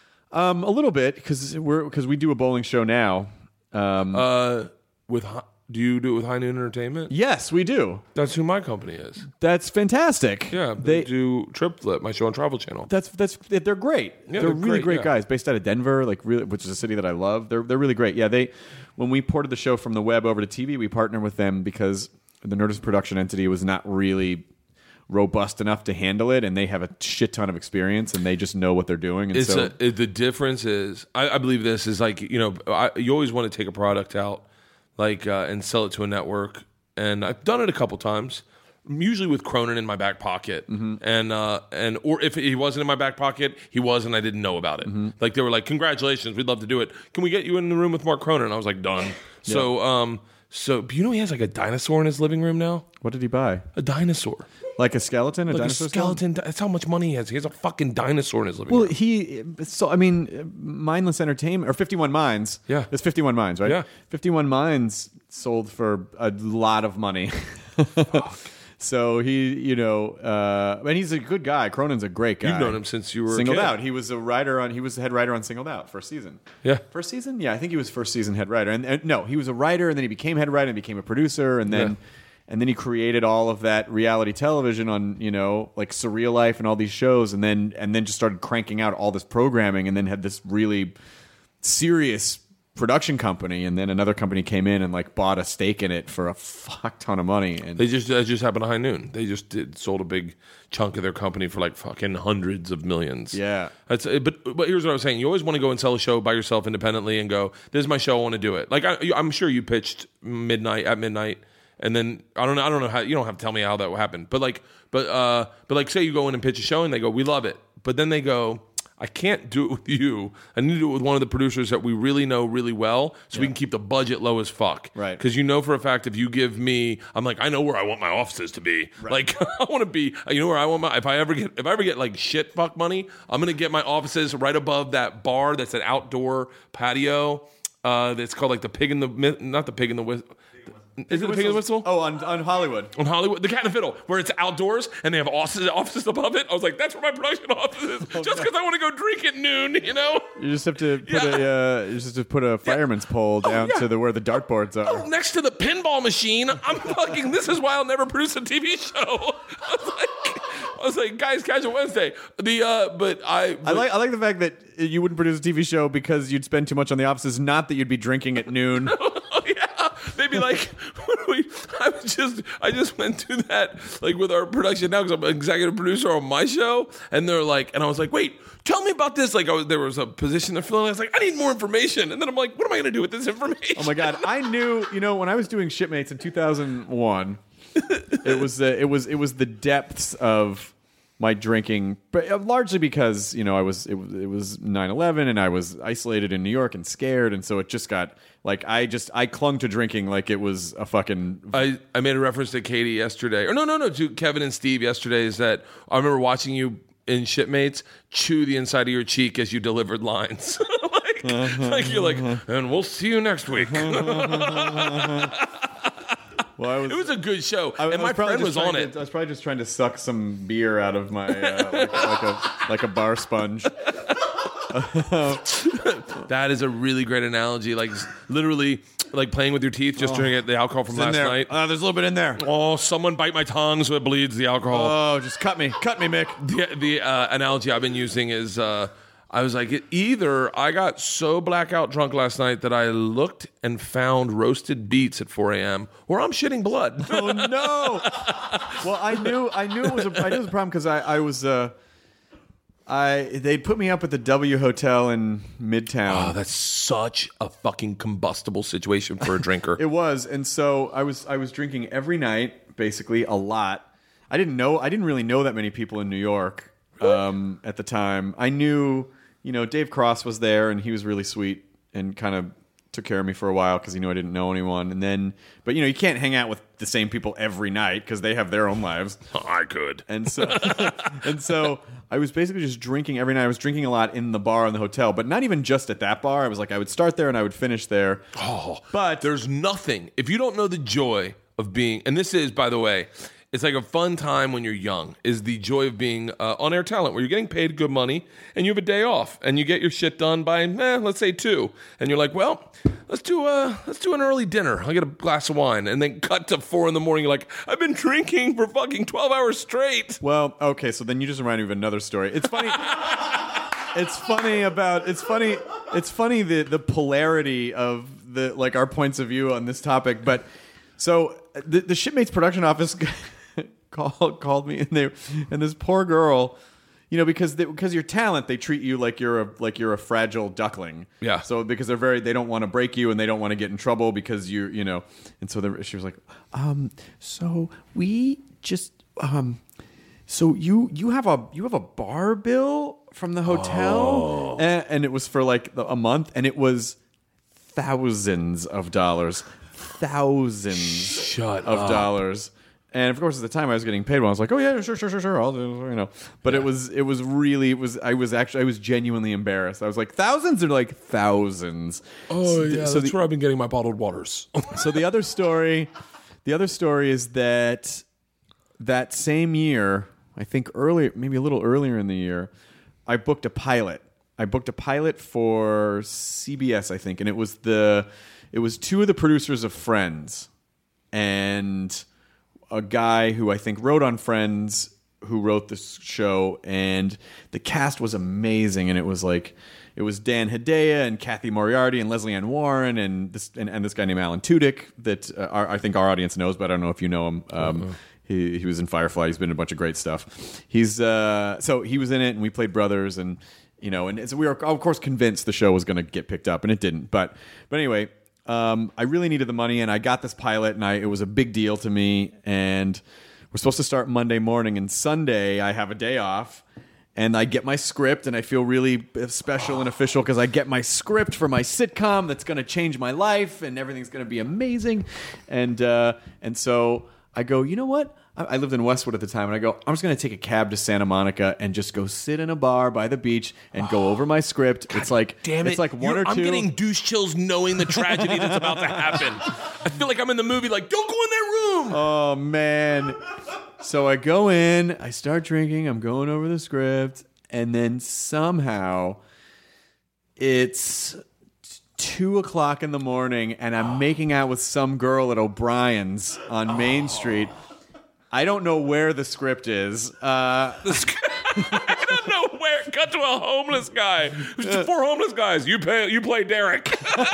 Um, a little bit because we're because we do a bowling show now. Um, uh, with do you do it with High Noon Entertainment? Yes, we do. That's who my company is. That's fantastic. Yeah, they, they do Trip Flip, my show on Travel Channel. That's that's they're great. Yeah, they're, they're really great, great yeah. guys, based out of Denver, like really, which is a city that I love. They're they're really great. Yeah, they when we ported the show from the web over to T V, we partnered with them because the Nerdist production entity was not really robust enough to handle it, and they have a shit ton of experience, and they just know what they're doing. And it's so a, it, the difference is, I, I believe this is like, you know, I, you always want to take a product out like uh, and sell it to a network. And I've done it a couple times. Usually with Cronin in my back pocket, mm-hmm. and uh, and or if he wasn't in my back pocket, he was, and I didn't know about it. Mm-hmm. Like they were like, "Congratulations, we'd love to do it. Can we get you in the room with Mark Cronin?" And I was like, "Done." Yeah. So, um, so but you know, he has like a dinosaur in his living room now. What did he buy? A dinosaur, like a skeleton, a like dinosaur a skeleton. skeleton? That's how much money he has. He has a fucking dinosaur in his living well, room. Well, he so I mean, Mindless Entertainment or fifty-one Minds. Yeah, it's fifty-one Minds, right? Yeah, fifty-one Minds sold for a lot of money. Fuck. So he, you know, uh, and he's a good guy. Cronin's a great guy. You've known him since you were Singled a kid. Out. He was a writer on. He was the head writer on Singled Out first season. Yeah, first season. Yeah, I think he was first season head writer. And, and no, he was a writer, and then he became head writer, and became a producer, and then, yeah. and then he created all of that reality television on, you know, like Surreal Life and all these shows, and then and then just started cranking out all this programming, and then had this really serious production company, and then another company came in and like bought a stake in it for a fuck ton of money. And they just that just happened to High Noon. They just did, sold a big chunk of their company for like fucking hundreds of millions. Yeah, that's but but here's what I was saying. You always want to go and sell a show by yourself independently and go, "This is my show. I want to do it." Like I, I'm sure you pitched midnight at midnight, and then I don't know. I don't know how you don't have to tell me how that happened. But like, but uh, but like, say you go in and pitch a show, and they go, "We love it," but then they go, I can't do it with you. I need to do it with one of the producers that we really know really well, so yeah. we can keep the budget low as fuck. Right. Because you know for a fact if you give me, I'm like, I know where I want my offices to be. Right. Like I want to be, you know where I want my. If I ever get, if I ever get like shit fuck money, I'm gonna get my offices right above that bar that's an outdoor patio. Uh, that's called like the pig in the not the pig in the whistle. Is it the Pig and the Whistle? Oh, on, on Hollywood. On Hollywood. The Cat and the Fiddle, where it's outdoors and they have offices, offices above it. I was like, that's where my production office is. Oh, just because no. I want to go drink at noon, you know? You just have to put yeah. a uh, you just have to put a fireman's yeah. pole down oh, yeah. to the where the dartboards are. Oh, next to the pinball machine. I'm fucking, this is why I'll never produce a T V show. I was like, I was like guys, Casual Wednesday. The, uh, but I... But, I like I like the fact that you wouldn't produce a T V show because you'd spend too much on the offices, not that you'd be drinking at noon. Oh, yeah. They'd be like, what do we... I was just, I just went through that like with our production now because I'm an executive producer on my show, and they're like, and I was like, wait, tell me about this. Like, I was, there was a position they're filling. I was like, I need more information, and then I'm like, what am I going to do with this information? Oh my god, I knew. You know, when I was doing Shipmates in two thousand one, it was uh, it was it was the depths of my drinking, but largely because you know I was it, was it was nine eleven and I was isolated in New York and scared, and so it just got like I just I clung to drinking like it was a fucking. I, I made a reference to Katie yesterday, or no no no to Kevin and Steve yesterday. Is that I remember watching you in Shipmates chew the inside of your cheek as you delivered lines, like, uh-huh, like you're like, uh-huh. and we'll see you next week. Well, I was, it was a good show, I, and I my friend was on to, it. I was probably just trying to suck some beer out of my uh, like, like a like a bar sponge. That is a really great analogy. Like literally, like playing with your teeth, just oh, drinking the alcohol from last night. Uh, there's a little bit in there. Oh, someone bite my tongue so it bleeds the alcohol. Oh, just cut me, cut me, Mick. The the uh, analogy I've been using is. Uh, I was like, either I got so blackout drunk last night that I looked and found roasted beets at four a.m. or I'm shitting blood. Oh no! Well, I knew, I knew it was, a, I knew it was a problem because I, I was, uh, I they put me up at the W Hotel in Midtown. Oh, that's such a fucking combustible situation for a drinker. It was, and so I was, I was drinking every night, basically a lot. I didn't know, I didn't really know that many people in New York um, at the time. I knew. You know, Dave Cross was there, and he was really sweet and kind of took care of me for a while because he knew I didn't know anyone. And then, but you know, you can't hang out with the same people every night because they have their own lives. Oh, I could. And so, and so, I was basically just drinking every night. I was drinking a lot in the bar in the hotel, but not even just at that bar. I was like, I would start there and I would finish there. Oh, but there's nothing if you don't know the joy of being. And this is, by the way. It's like a fun time when you're young, is the joy of being uh, on-air talent, where you're getting paid good money, and you have a day off, and you get your shit done by, eh, let's say two. And you're like, well, let's do a, let's do an early dinner. I'll get a glass of wine. And then cut to four in the morning, you're like, I've been drinking for fucking twelve hours straight. Well, okay, so then you just reminded me of another story. It's funny. It's funny about, it's funny, it's funny the, the polarity of the like our points of view on this topic. But so the, the Shipmates production office... called called me and they and this poor girl, you know, because they, because your talent, they treat you like you're a like you're a fragile duckling. Yeah. So because they're very, they don't want to break you and they don't want to get in trouble because you you know. And so she was like, um, so we just um, so you you have a you have a bar bill from the hotel, Oh. and, and it was for like a month, and it was thousands of dollars, thousands Shut of up. dollars. And of course, at the time I was getting paid well. I was like, "Oh yeah, sure, sure, sure, sure." I'll do, you know. But Yeah. it was, it was really, it was. I was actually, I was genuinely embarrassed. I was like, thousands are like thousands. Oh yeah, So that's the, where I've been getting my bottled waters. so the other story, the other story is that that same year, I think earlier, maybe a little earlier in the year, I booked a pilot. I booked a pilot for C B S, I think, and it was the, it was two of the producers of Friends, and a guy who I think wrote on Friends, who wrote this show, and the cast was amazing. And it was like, it was Dan Hedaya and Kathy Moriarty and Leslie Ann Warren and this and, and this guy named Alan Tudyk that uh, our, I think our audience knows, but I don't know if you know him. Um, uh-huh. He he was in Firefly. He's been in a bunch of great stuff. He's uh, so he was in it, and we played brothers, and you know, and so we were of course convinced the show was going to get picked up, and it didn't. But but anyway. Um, I really needed the money, and I got this pilot, and I, it was a big deal to me. And we're supposed to start Monday morning, and Sunday I have a day off, and I get my script, and I feel really special and official because I get my script for my sitcom that's going to change my life, and everything's going to be amazing. And uh, and so I go, you know what? I lived in Westwood at the time, and I go, I'm just going to take a cab to Santa Monica and just go sit in a bar by the beach and go over my script. God it's like damn it. It's like one You're, or two. I'm getting douche chills knowing the tragedy that's about to happen. I feel like I'm in the movie. Like, don't go in that room. Oh man! So I go in, I start drinking, I'm going over the script, and then somehow it's two o'clock in the morning, and I'm making out with some girl at O'Brien's on Main Street. I don't know where the script is. Uh, I don't know where. Cut to a homeless guy. There's four homeless guys. You pay. You play Derek.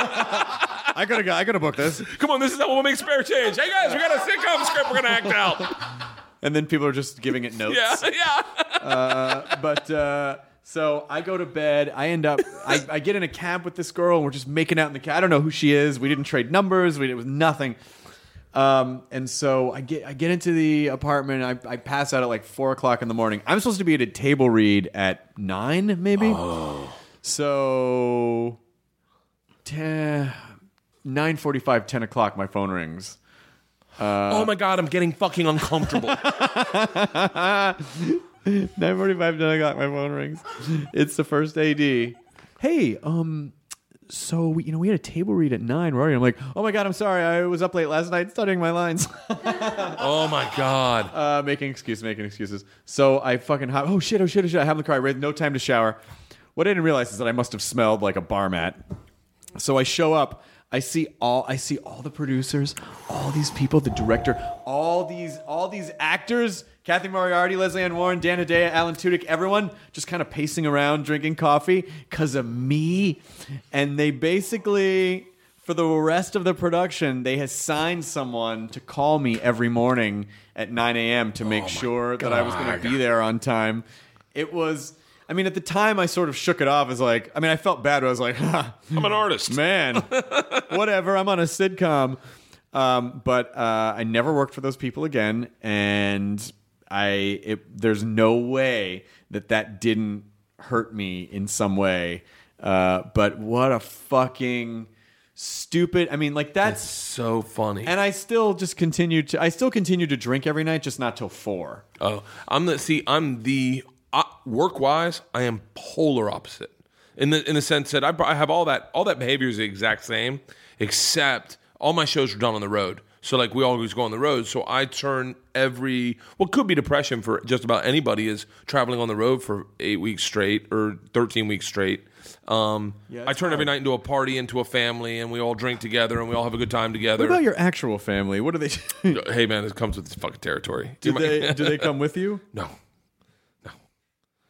I gotta go. I gotta book this. Come on, this is how we'll make spare change. Hey guys, we got a sitcom script we're gonna act out. And then people are just giving it notes. Yeah, yeah. uh, but uh, so I go to bed. I end up. I, I get in a cab with this girl, and we're just making out in the cab. I don't know who she is. We didn't trade numbers. We, it was nothing. Um, and so I get I get into the apartment. I, I pass out at like four o'clock in the morning. I'm supposed to be at a table read at nine, maybe. Oh. So ten, nine forty-five, ten o'clock. My phone rings. Uh, oh my god, I'm getting fucking uncomfortable. nine forty-five, ten o'clock. My phone rings. It's the first A D. Hey, um. So, we, you know, we had a table read at nine. Rory, I'm like, oh my God, I'm sorry. I was up late last night studying my lines. Oh my God. Uh, making excuses, making excuses. So I fucking, hop, oh shit, oh shit, oh shit. I have in the car. I had no time to shower. What I didn't realize is that I must have smelled like a bar mat. So I show up. I see all I see all the producers, all these people, the director, all these all these actors, Kathy Moriarty, Leslie Ann Warren, Dan Hedaya, Alan Tudyk, everyone just kind of pacing around drinking coffee because of me. And they basically, for the rest of the production, they assigned someone to call me every morning at nine a.m. to make oh sure God. that I was going to be there on time. It was... I mean, at the time, I sort of shook it off as like, I mean, I felt bad, but I was like, ha, I'm an artist. Man, whatever, I'm on a sitcom. Um, but uh, I never worked for those people again, and I it, there's no way that that didn't hurt me in some way. Uh, but what a fucking stupid, I mean, like that's, that's so funny. And I still just continue to, I still continue to drink every night, just not till four. Oh, I'm the, see, I'm the... Uh, work-wise, I am polar opposite in the in the sense that I, I have all that all that behavior is the exact same, except all my shows are done on the road. So like we always go on the road. So I turn every what could be depression for just about anybody is traveling on the road for eight weeks straight or thirteen weeks straight. Um, yeah, I turn hard. every night into a party, into a family, and we all drink together and we all have a good time together. What about your actual family? What do they? Hey man, it comes with this fucking territory. Do they do they come with you? No.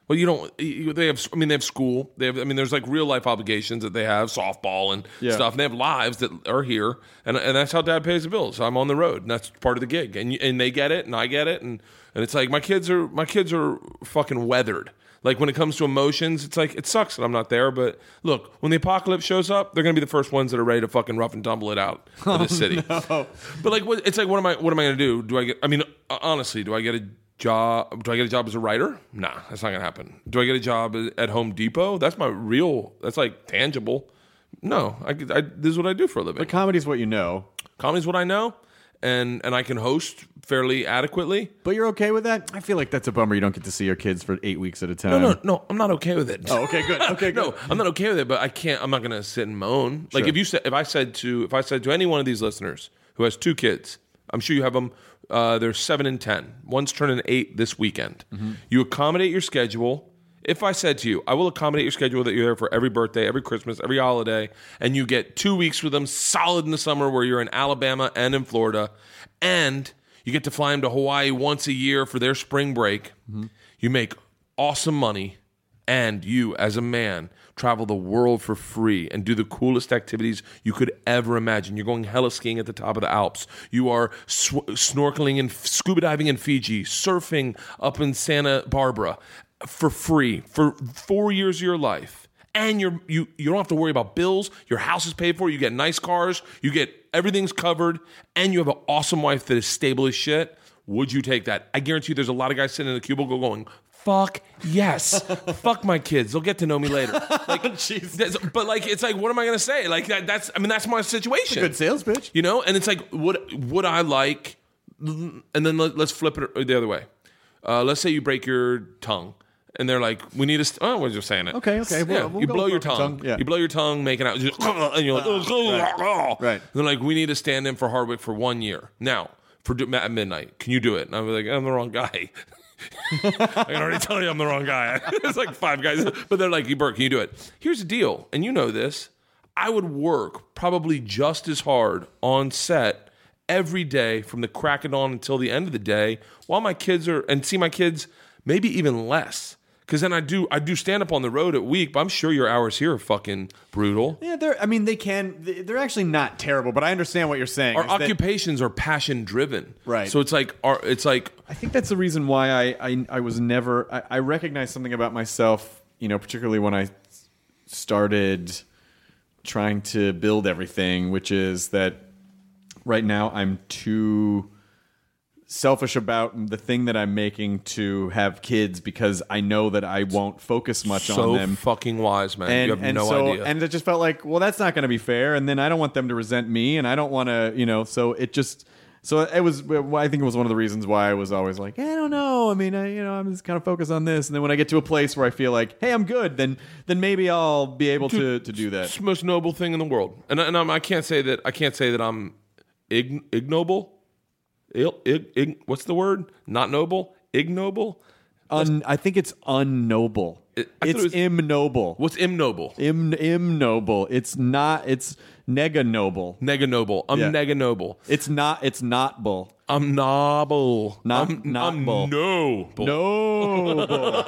Well, you don't. They have. I mean, they have school. They have. I mean, there's like real life obligations that they have, softball and Yeah. stuff. And they have lives that are here, and and that's how Dad pays the bills. I'm on the road, and that's part of the gig. And and they get it, and I get it, and and it's like my kids are my kids are fucking weathered. Like when it comes to emotions, it's like it sucks that I'm not there. But look, when the apocalypse shows up, they're gonna be the first ones that are ready to fucking rough and tumble it out of this city. No. But like, what, it's like, what am I? What am I gonna do? Do I get? I mean, honestly, do I get a job? Do I get a job as a writer? Nah, that's not gonna happen. Do I get a job at Home Depot? That's my real. That's like tangible. No, I, I this is what I do for a living. But comedy's what you know. Comedy's what I know, and and I can host fairly adequately. But you're okay with that? I feel like that's a bummer. You don't get to see your kids for eight weeks at a time. No, no, no. I'm not okay with it. Oh, okay, good. Okay, good. No, I'm not okay with it. But I can't. I'm not gonna sit and moan. Like Sure. if you said, if I said to, if I said to any one of these listeners who has two kids, I'm sure you have them. Uh, they're seven and ten. One's turning eight this weekend. Mm-hmm. You accommodate your schedule. If I said to you, I will accommodate your schedule that you're there for every birthday, every Christmas, every holiday, and you get two weeks with them solid in the summer where you're in Alabama and in Florida, and you get to fly them to Hawaii once a year for their spring break. Mm-hmm. You make awesome money, and you, as a man, travel the world for free and do the coolest activities you could ever imagine. You're going hella skiing at the top of the Alps. You are sw- snorkeling and f- scuba diving in Fiji, surfing up in Santa Barbara for free for four years of your life. And you're, you you don't have to worry about bills. Your house is paid for. You get nice cars. You get everything's covered. And you have an awesome wife that is stable as shit. Would you take that? I guarantee you there's a lot of guys sitting in the cubicle going, fuck yes. Fuck my kids. They'll get to know me later. Like, that's- but like, it's like, what am I going to say? Like that, that's, I mean, that's my situation. Good sales pitch. You know? And it's like, would, would I like, and then let, let's flip it the other way. Uh, let's say you break your tongue. And they're like, we need a, st- oh, we're just saying it. Okay, okay. Yeah, We'll- we'll you go blow with your broken tongue. tongue, yeah. You blow your tongue, making out, just, and you're like, right. Right. And they're like, we need to stand in for Hardwick for one year. Now, for do- at midnight, can you do it? And I'm like, I'm the wrong guy. I can already tell you I'm the wrong guy. It's like five guys. But they're like, Bert, can you do it? Here's the deal, and you know this. I would work probably just as hard on set every day from the crack of dawn until the end of the day while my kids are, and see my kids maybe even less. Because then I do I do stand up on the road at week, but I'm sure your hours here are fucking brutal. Yeah, they're. I mean, they can. They're actually not terrible, but I understand what you're saying. Our is that- occupations are passion driven, Right. So it's like our, it's like I think that's the reason why I I, I was never. I, I recognize something about myself. You know, particularly when I started trying to build everything, which is that right now I'm too selfish about the thing that I'm making to have kids because I know that I won't focus much so on them. fucking wise, man. And, you have and no so, idea. And it just felt like, well, that's not going to be fair. And then I don't want them to resent me, and I don't want to, you know. So it just, so it was. I think it was one of the reasons why I was always like, I don't know. I mean, I, you know, I'm just kind of focused on this. And then when I get to a place where I feel like, hey, I'm good, then then maybe I'll be able to to do that. It's the most noble thing in the world, and and I'm, I can't say that I can't say that I'm ig, ignoble. Ig, ig, ig, what's the word? Not noble. Ignoble. Un, I think it's unnoble. It- I thought it's it was- imnoble. What's ignoble? Im imnoble. It's not. It's nega noble. Nega noble. I'm Yeah. nega noble. It's not. It's not bull. I'm noble. Not- I'm, not I'm bull. noble. Noble.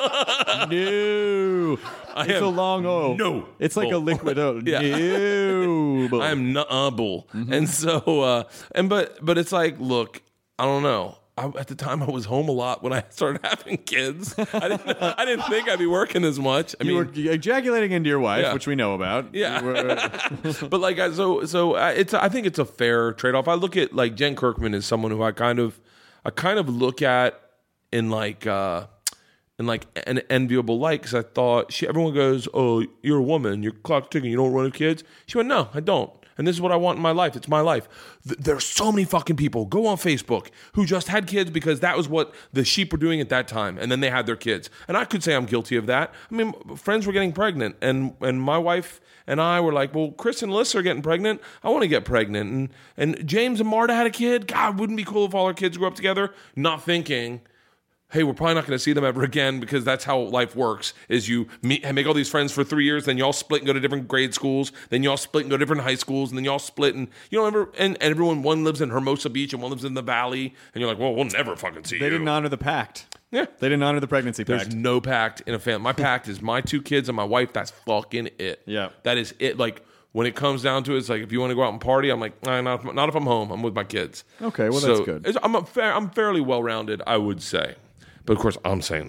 No. It's am a long O. noble. It's like a liquid O. Yeah. Noble. I'm noble. And so, uh, and but but it's like, look, I don't know. I, at the time, I was home a lot when I started having kids. I didn't. I didn't think I'd be working as much. I You mean, were ejaculating into your wife, Yeah. which we know about. Yeah. You were- but like, I- so so uh, it's. I think it's a fair trade off. I look at like Jen Kirkman is someone who I kind of, I kind of look at in like, uh, in like an enviable light because I thought she. Everyone goes, "Oh, you're a woman. Your clock's ticking. You don't run with kids." She went, "No, I don't." And this is what I want in my life. It's my life. Th- There's so many fucking people. Go on Facebook who just had kids because that was what the sheep were doing at that time. And then they had their kids. And I could say I'm guilty of that. I mean, friends were getting pregnant. And, and my wife and I were like, well, Chris and Alyssa are getting pregnant. I want to get pregnant. And, and James and Marta had a kid. God, wouldn't it be cool if all our kids grew up together? Not thinking, hey, we're probably not going to see them ever again because that's how life works, is you meet, make all these friends for three years, then you all split and go to different grade schools, then you all split and go to different high schools, and then you all split, and you don't ever, and, and everyone, one lives in Hermosa Beach and one lives in the Valley, and you're like, well, we'll never fucking see they you. didn't honor the pact. Yeah. They didn't honor the pregnancy There's pact. no pact in a family. My pact is my two kids and my wife. That's fucking it. Yeah. That is it. Like, when it comes down to it, it's like, if you want to go out and party, I'm like, nah, not, if, not if I'm home. I'm with my kids. Okay, well, So, that's good. it's- I'm, a fair, I'm fairly well-rounded, I would say. But, of course, I'm saying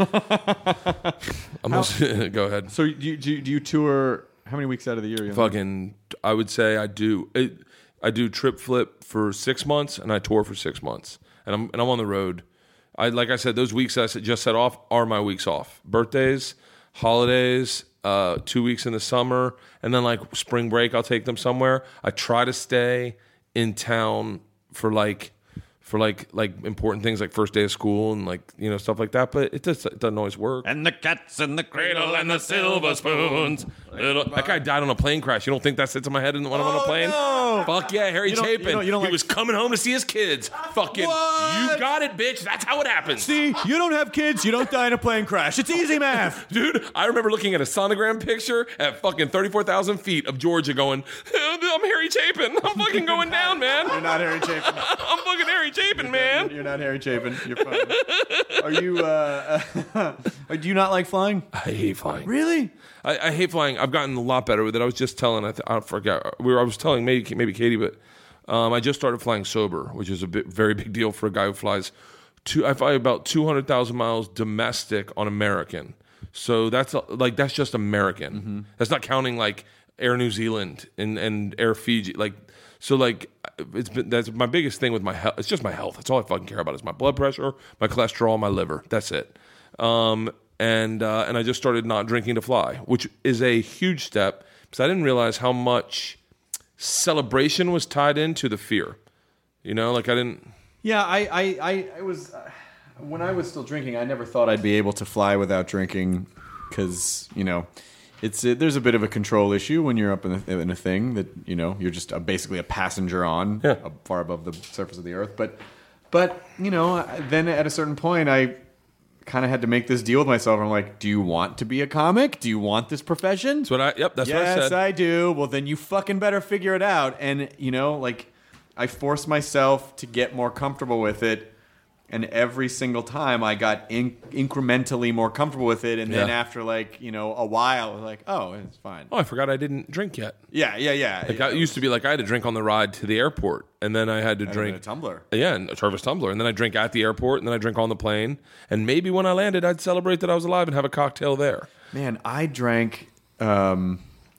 that. I'm also, go ahead. So do you, do you, do you tour, how many weeks out of the year? You Fucking, I would say I do it, I do trip flip for six months, and I tour for six months. And I'm and I'm on the road. I Like I said, those weeks I just set off are my weeks off. Birthdays, holidays, uh, two weeks in the summer, and then like spring break, I'll take them somewhere. I try to stay in town for like for like like important things like first day of school and like, you know, stuff like that. But it just it doesn't always work. And the cats in the Cradle and the silver spoons. Little, that guy died on a plane crash. You don't think that sits in my head when I'm on a plane? no. Fuck yeah, Harry You don't- you Chapin. don't- you don't he like- was coming home to see his kids. Fucking, What? you got it, bitch. That's how it happens. See, you don't have kids, you don't die in a plane crash. It's easy math. Dude, I remember looking at a sonogram picture at fucking thirty-four thousand feet of Georgia going, I'm Harry Chapin. I'm fucking going down, man. You're not Harry Chapin. I'm fucking Harry Chapin, man. You're not Harry Chapin. You're fine. Are you, uh, uh, do you not like flying? I hate flying. Really? I, I hate flying. I've gotten a lot better with it. I was just telling, I, th- I forgot, we were, I was telling maybe maybe Katie, but um, I just started flying sober, which is a bit, very big deal for a guy who flies. Two, I fly about two hundred thousand miles domestic on American. So that's a, like that's just American. Mm-hmm. That's not counting like Air New Zealand and, and Air Fiji. Like so, like it's been that's my biggest thing with my health. It's just my health. That's all I fucking care about is my blood pressure, my cholesterol, my liver. That's it. Um, and uh, and I just started not drinking to fly, which is a huge step because I didn't realize how much celebration was tied into the fear. You know, like I didn't. Yeah, I, I, I, I was uh, when I was still drinking. I never thought I'd be able to fly without drinking, because you know, it's uh, there's a bit of a control issue when you're up in a, in a thing that you know you're just uh, basically a passenger on, Yeah. uh, far above the surface of the earth. But, but you know, then at a certain point, I kind of had to make this deal with myself. I'm like, do you want to be a comic? Do you want this profession? That's what I. Yep, that's what I Yes, said. I do. Well, then you fucking better figure it out. And, you know, like, I forced myself to get more comfortable with it. And every single time I got in- incrementally more comfortable with it. And then Yeah. after, like, you know, a while, I was like, oh, it's fine. Oh, I forgot I didn't drink yet. Yeah, yeah, yeah. Like I it used to be like I had to drink on the ride to the airport, and then I had to Drink drink a tumbler. Yeah, and a Travis tumbler, and then I drink at the airport, and then I drink on the plane, and maybe when I landed, I'd celebrate that I was alive and have a cocktail there. Man, I drank. Um,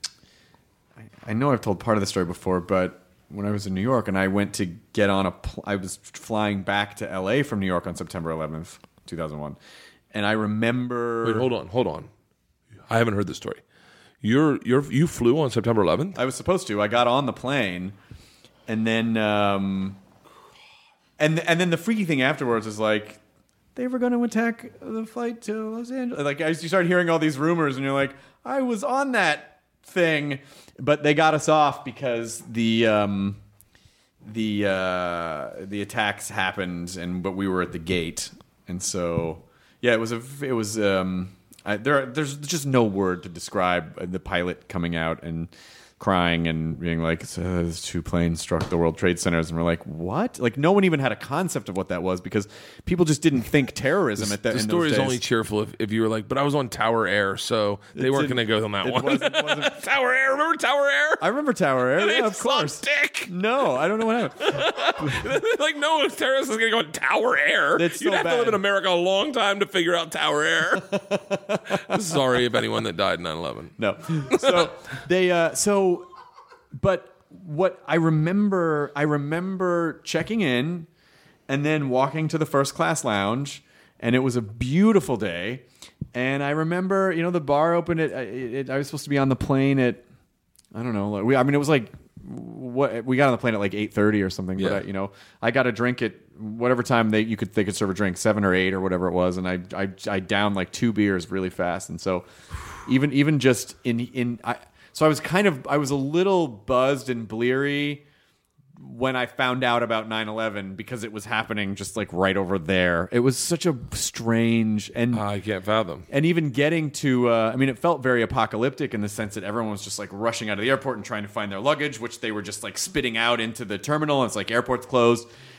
I, I know I've told part of the story before, but when I was in New York and I went to get on a, pl- I was flying back to L A from New York on September eleventh, two thousand one, and I remember. Wait, hold on, hold on. I haven't heard this story. You're you're you flew on September eleventh? I was supposed to. I got on the plane, and then um, and and then the freaky thing afterwards is like they were going to attack the flight to Los Angeles. Like as you start hearing all these rumors, and you're like, I was on that thing, but they got us off because the um, the uh, the attacks happened, and but we were at the gate, and so yeah, it was a it was. Um, I, there, there's just no word to describe the pilot coming out and crying and being like, so those two planes struck the World Trade Centers, and we're like, what? Like, no one even had a concept of what that was because people just didn't think terrorism at that. The in story those is days. only cheerful if, if you were like, but I was on Tower Air, so they It weren't going to didn't- go on that it one. wasn't- wasn't- Tower Air, remember Tower Air? I remember Tower Air. They Yeah, of sucked course. dick. No, I don't know what happened. Like no terrorist is going to go on Tower Air. That's You'd so have to bad. live in America a long time to figure out Tower Air. Sorry if anyone that died in nine eleven. No. So they uh so but what I remember I remember checking in and then walking to the first class lounge, and it was a beautiful day, and I remember, you know, the bar opened at it, it, I was supposed to be on the plane at I don't know, like we I mean it was like what we got on the plane at like eight thirty or something, Yeah. but I, you know, I got a drink at whatever time they you could they could serve a drink, seven or eight or whatever it was, and I I I downed like two beers really fast, and so even even just in in I so I was kind of I was a little buzzed and bleary when I found out about nine eleven because it was happening just like right over there. It was such a strange and I can't fathom. and even getting to, uh, I mean, it felt very apocalyptic in the sense that everyone was just like rushing out of the airport and trying to find their luggage, which they were just like spitting out into the terminal. And it's like airport's closed.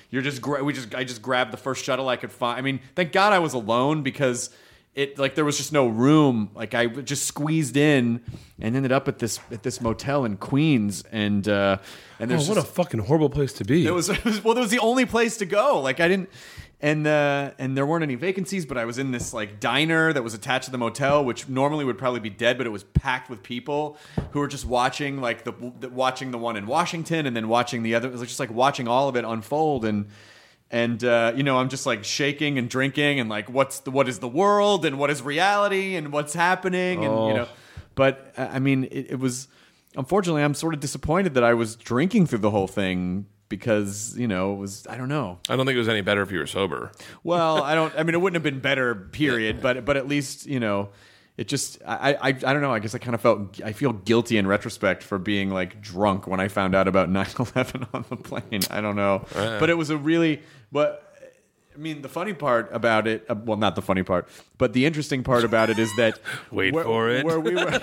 you're just gra- we just I just grabbed the first shuttle I could find. I mean, thank God I was alone because it like there was just no room. Like I just squeezed in and ended up at this at this motel in Queens, and uh, and Oh, there's what just, a fucking horrible place to be. it was, it was well, it was the only place to go. Like I didn't, and uh, and there weren't any vacancies. But I was in this like diner that was attached to the motel, which normally would probably be dead, but it was packed with people who were just watching like the, the watching the one in Washington, and then watching the other. It was just like watching all of it unfold, and and uh, you know I'm just like shaking and drinking, and like what's the what is the world, and what is reality, and what's happening, and Oh. you know. But uh, I mean, it, it was. Unfortunately, I'm sort of disappointed that I was drinking through the whole thing because, you know, it was, I don't know. I don't think it was any better if you were sober. Well, I don't, I mean, it wouldn't have been better, period, but, but at least, you know, it just, I, I, I don't know, I guess I kind of felt, I feel guilty in retrospect for being like drunk when I found out about nine eleven on the plane. I don't know. Uh. But it was a really, but. I mean, the funny part about it, uh, well, not the funny part, but the interesting part about it is that Wait where, for it. Where we were,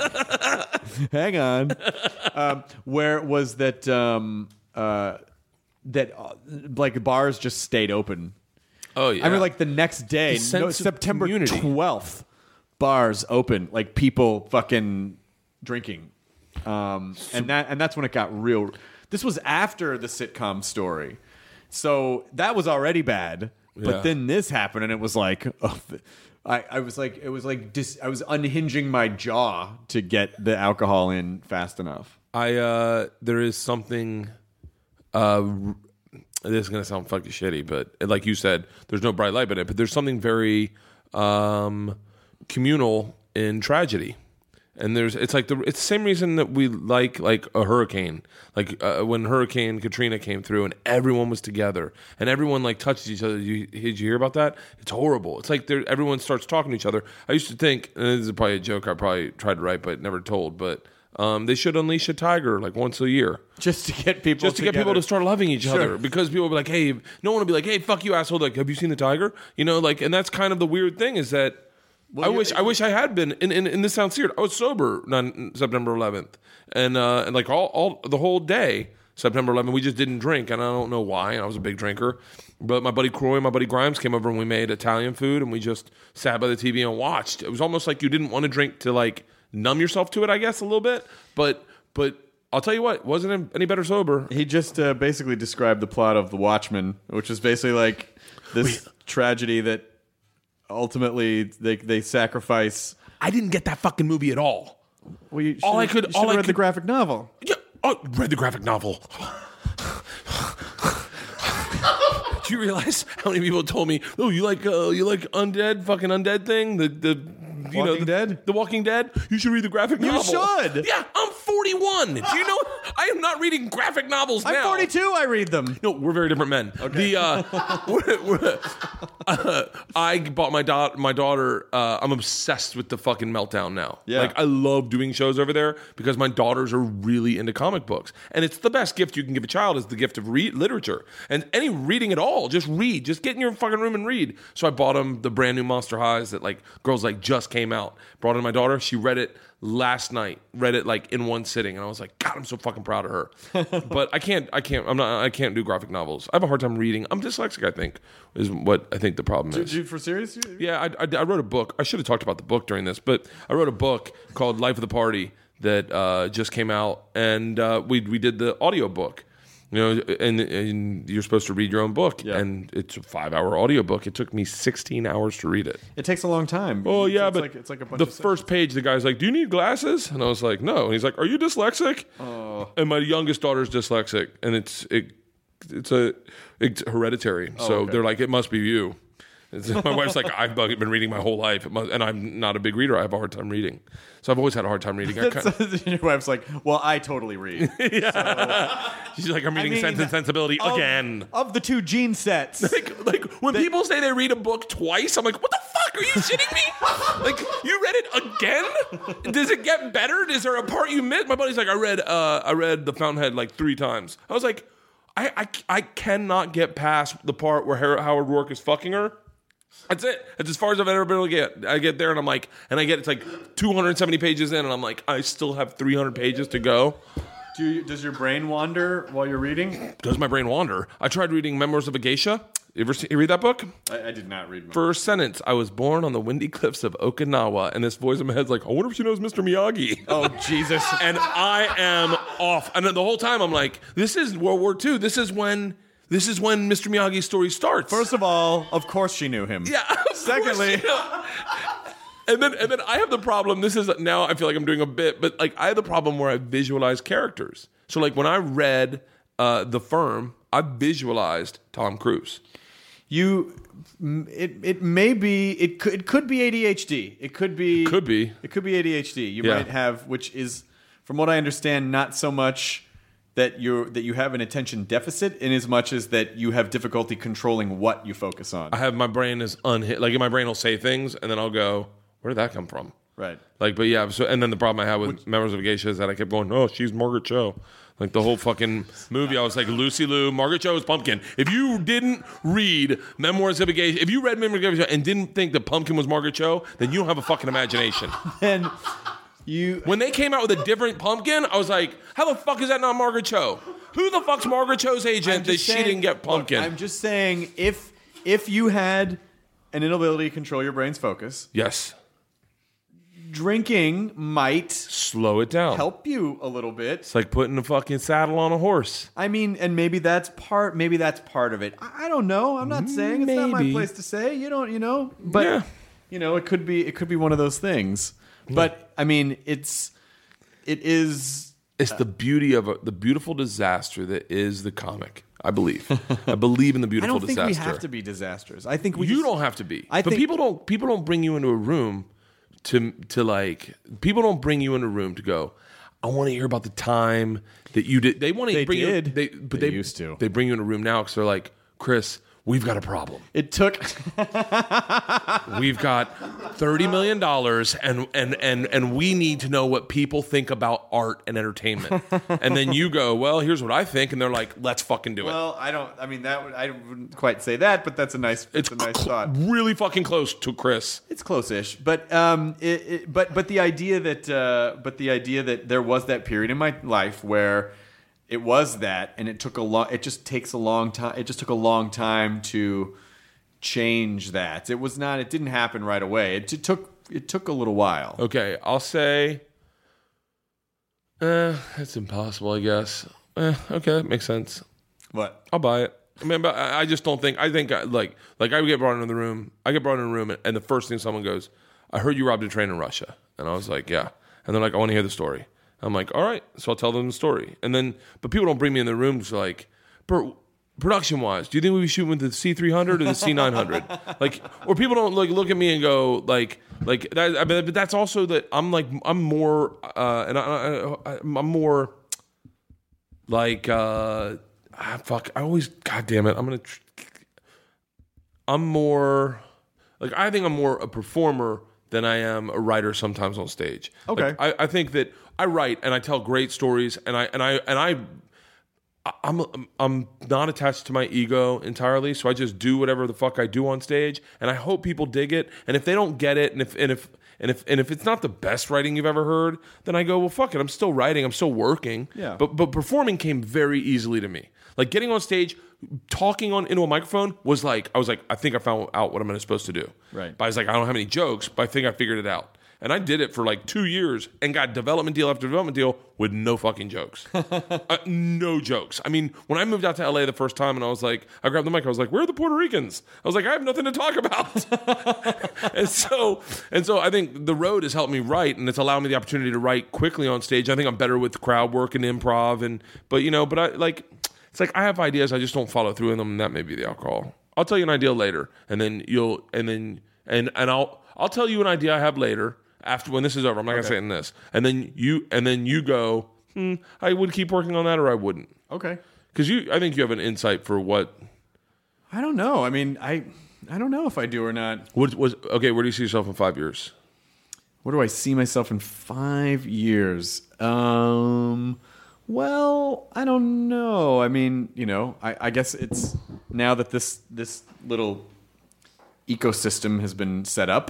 hang on, um, where it was that um, uh, that uh, like bars just stayed open. Oh, yeah. I mean, like the next day, The sense no, of September community. twelfth, bars open, like people fucking drinking, um, and that and that's when it got real. This was after the sitcom Story, so that was already bad. But Yeah. then this happened, and it was like, oh, I, I was like, it was like, dis, I was unhinging my jaw to get the alcohol in fast enough. I uh, there is something. Uh, r- this is gonna sound fucking shitty, but like you said, there's no bright light in it. But there's something very um, communal in tragedy, and there's it's like the it's the same reason that we like like a hurricane. Like uh, when Hurricane Katrina came through, and everyone was together, and everyone like touched each other. You, did you hear about that? It's horrible. It's like there- everyone starts talking to each other. I used to think, and this is probably a joke I probably tried to write but never told, but. Um, they should unleash a tiger like once a year, Just to get people, just to get people to start loving each Sure. other. Because people will be like, "Hey, no one will be like, hey, fuck you, asshole! Like, have you seen the tiger? You know, like." And that's kind of the weird thing is that I you- wish I wish I had been. And, and, and this sounds weird. I was sober on September eleventh, and uh, and like all, all the whole day September eleventh, we just didn't drink, and I don't know why. And I was a big drinker, but my buddy Croy and my buddy Grimes came over, and we made Italian food, and we just sat by the T V and watched. It was almost like you didn't want to drink to like numb yourself to it, I guess, a little bit, but. But I'll tell you what, wasn't any better sober. He just uh, basically described the plot of The Watchmen, which is basically like this tragedy that ultimately they they sacrifice. I didn't get that fucking movie at all. Well, you All I should've- could- you all should've I read the could- graphic novel. Yeah, oh, read the graphic novel. Do you realize how many people told me, "Oh, you like uh, you like undead, fucking undead thing, the the you know Walking the, Dead? the Walking Dead? You should read the graphic You novel." should. Yeah, I'm forty-one. Do you know I am not reading graphic novels I'm now. forty-two. I read them. No, we're very different men. The uh, we're, we're, uh, I bought my daughter. My daughter. Uh, I'm obsessed with the fucking Meltdown now. Yeah. Like I love doing shows over there because my daughters are really into comic books, and it's the best gift you can give a child is the gift of read literature and any reading at all. Just read. Just get in your fucking room and read. So I bought them the brand new Monster Highs that like Girls Like just came out. Brought it to my daughter. She read it last night. Read it like in one sitting, and I was like, God, I'm so fucking proud of her. But I can't. I can't. I'm not. I can't do graphic novels. I have a hard time reading. I'm dyslexic. I think is what I think the problem Did is. you for serious? Yeah, I, I, I wrote a book. I should have talked about the book during this, but I wrote a book called Life of the Party that uh, just came out, and uh, we we did the audio book. You know, and, and you're supposed to read your own book, Yeah. and it's a five-hour audio book. It took me sixteen hours to read it. It takes a long time. Oh It's- yeah, it's but like, it's like a bunch the of first page, the guy's like, "Do you need glasses?" And I was like, "No." And he's like, "Are you dyslexic?" Oh. And my youngest daughter's dyslexic, and it's it, it's a it's hereditary. so okay. they're like, "It must be you." It's, my wife's like, "I've been reading my whole life, it must, and I'm not a big reader. I have a hard time reading, so I've always had a hard time reading." I kinda, Your wife's like, well, I totally read. she's like, "I'm reading I mean, Sense and Sensibility of, again." Of the two gene sets. Like, like when people say they read a book twice, I'm like, what the fuck? Are you shitting me? Like, you read it again? Does it get better? Is there a part you missed? My buddy's like, I read, uh, I read The Fountainhead like three times. I was like, I, I, I cannot get past the part where Har- Howard Rourke is fucking her. That's it. That's as far as I've ever been able to get. I get there and I'm like, and I get it's like two hundred seventy pages in, and I'm like, I still have three hundred pages to go. Do you, does your brain wander while you're reading? Does my brain wander? I tried reading Memoirs of a Geisha. You ever see, you read that book? I, I did not read. Memoirs. First sentence: I was born on the windy cliffs of Okinawa, and this voice in my head's like, "I wonder if she knows Mister Miyagi." Oh Jesus! And I am off. And then the whole time I'm like, "This is World War Two. This is when." This is when Mister Miyagi's story starts. First of all, of course she knew him. Yeah. Secondly, and then and then I have the problem. This is now I feel like I'm doing a bit, but like I have the problem where I visualize characters. So like when I read uh, The Firm, I visualized Tom Cruise. You, it it may be it could it could be A D H D. It could be Could be. It could be A D H D. You Yeah. might have, which is, from what I understand, not so much that you that you have an attention deficit in as much as that you have difficulty controlling what you focus on. I have my brain is unhit. Like my brain will say things, and then I'll go, "Where did that come from?" Right. Like, but yeah. So, and then the problem I had with Memoirs of a Geisha is that I kept going, "Oh, she's Margaret Cho." Like the whole fucking movie, I was like, Lucy Liu, Margaret Cho's Pumpkin. If you didn't read Memoirs of a Geisha, if you read Memoirs of a Geisha and didn't think the Pumpkin was Margaret Cho, then you don't have a fucking imagination. And you, When they came out with a different pumpkin, I was like, how the fuck is that not Margaret Cho? Who the fuck's Margaret Cho's agent I'm that just she saying- didn't get pumpkin? Look, I'm just saying, if if you had an inability to control your brain's focus, yes. drinking might Slow it down. help you a little bit. It's like putting a fucking saddle on a horse. I mean, and maybe that's part. Maybe that's part of it. I, I don't know. I'm not saying it's not my Maybe. place to say. You don't. You know. But Yeah. you know, it could be. It could be one of those things. But I mean, it's. It is. It's the beauty of a, the beautiful disaster that is the comic. I believe. I believe in the I beautiful don't think disaster. we have to be disasters. I think we. you just- don't have to be. I but think- people don't. People don't bring you into a room to to like. People don't bring you in a room to go, I want to hear about the time that you did. They want to They bring did. you. They, but They they, used to. They bring you in a room now because they're like, Chris, we've got a problem. It took. We've got thirty million dollars, and and and and we need to know what people think about art and entertainment. And then you go, well, here's what I think, and they're like, let's fucking do it. Well, I don't. I mean, that would. I wouldn't quite say that, but that's a nice. It's It's a nice cl- thought. really fucking close to Chris. It's close-ish, but um, it, it, but but the idea that uh, but the idea that there was that period in my life where it was that, and it took a long. It just takes a long time. It just took a long time to change that. It was not. It didn't happen right away. It, it took. It took a little while. Okay, I'll say, eh, it's impossible, I guess. Eh, okay, that makes sense. What? I'll buy it. I mean, but I I just don't think. I think I, like like I would get brought into the room. I get brought in a room, and the first thing someone goes, "I heard you robbed a train in Russia," and I was like, "Yeah." And they're like, "I want to hear the story." I'm like, "All right," so I'll tell them the story. And then, but people don't bring me in the room to like, "Bert, production wise, do you think we be shooting with the C three hundred or the C nine hundred?" Like, or people don't like look at me and go like, like that. I mean, but that's also that I'm like I'm more, uh, and I, I, I'm more like. Uh, Ah, fuck! I always, god damn it! I'm gonna. Tr- I'm more, like I think I'm more a performer than I am a writer. Sometimes on stage. Okay. Like, I, I think that I write and I tell great stories, and I and I and I, I'm I'm not attached to my ego entirely. So I just do whatever the fuck I do on stage, and I hope people dig it. And if they don't get it, and if and if and if and if it's not the best writing you've ever heard, then I go, well, fuck it. I'm still writing. I'm still working. Yeah. But but performing came very easily to me. Like getting on stage, talking on into a microphone was like I was like I think I found out what I'm supposed to do. Right. But I was like I don't have any jokes, but I think I figured it out. And I did it for like two years and got development deal after development deal with no fucking jokes. uh, no jokes. I mean, when I moved out to L A the first time and I was like, I grabbed the mic, I was like, where are the Puerto Ricans? I was like, I have nothing to talk about. and so and so I think the road has helped me write, and it's allowed me the opportunity to write quickly on stage. I think I'm better with crowd work and improv, and but you know, but I like it's like I have ideas, I just don't follow through in them, and that may be the alcohol. I'll tell you an idea later, and then you'll and then and and I'll I'll tell you an idea I have later. After when this is over, I'm not gonna say it in this, and then you and then you go, hmm, I would keep working on that, or I wouldn't, Okay. because you, I think you have an insight for what, I don't know. I mean, I I don't know if I do or not. what was okay. Where do you see yourself in five years? Where do I see myself in five years? Um, well, I don't know. I mean, you know, I, I guess it's now that this this little ecosystem has been set up.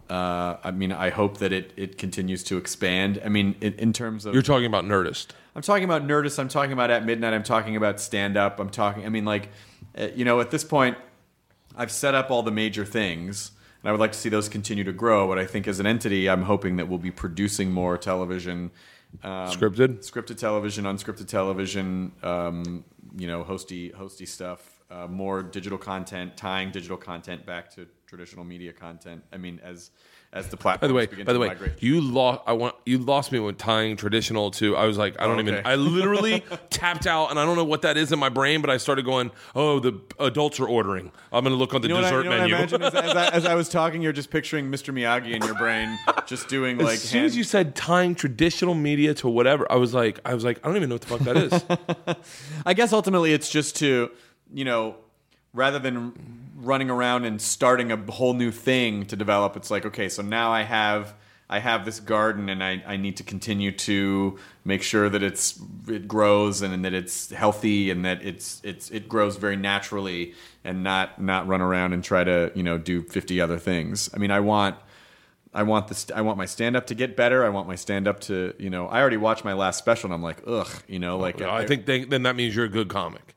Uh, I mean, I hope that it, it continues to expand. I mean, in, in terms of... You're talking about Nerdist. I'm talking about Nerdist. I'm talking about At Midnight. I'm talking about stand-up. I'm talking... I mean, like, uh, you know, at this point, I've set up all the major things, and I would like to see those continue to grow. But I think as an entity, I'm hoping that we'll be producing more television. Um, Scripted? Scripted television, unscripted television, um, you know, hosty, hosty stuff, uh, more digital content, tying digital content back to traditional media content. I mean, as as the platforms By the way, begin by to the way, migrate. you lost. I want you lost me with tying traditional to. I was like, I don't Oh, even. okay. I literally tapped out, and I don't know what that is in my brain, but I started going, "Oh, the adults are ordering. I'm going to look on the You know what I, dessert you know what I menu." imagine as, as, I, as I was talking, you're just picturing Mister Miyagi in your brain, just doing like. as soon hand- as you said tying traditional media to whatever, I was like, I was like, I don't even know what the fuck that is. I guess ultimately it's just to, you know, rather than running around and starting a whole new thing to develop, it's like, okay, so now I have I have this garden and I, I need to continue to make sure that it's it grows and, and that it's healthy and that it's it's it grows very naturally and not not run around and try to, you know, do fifty other things. I mean, I want I want this. I want my stand-up to get better. I want my stand-up to, you know. I already watched my last special, and I'm like, ugh, you know, like I think they, then that means you're a good comic.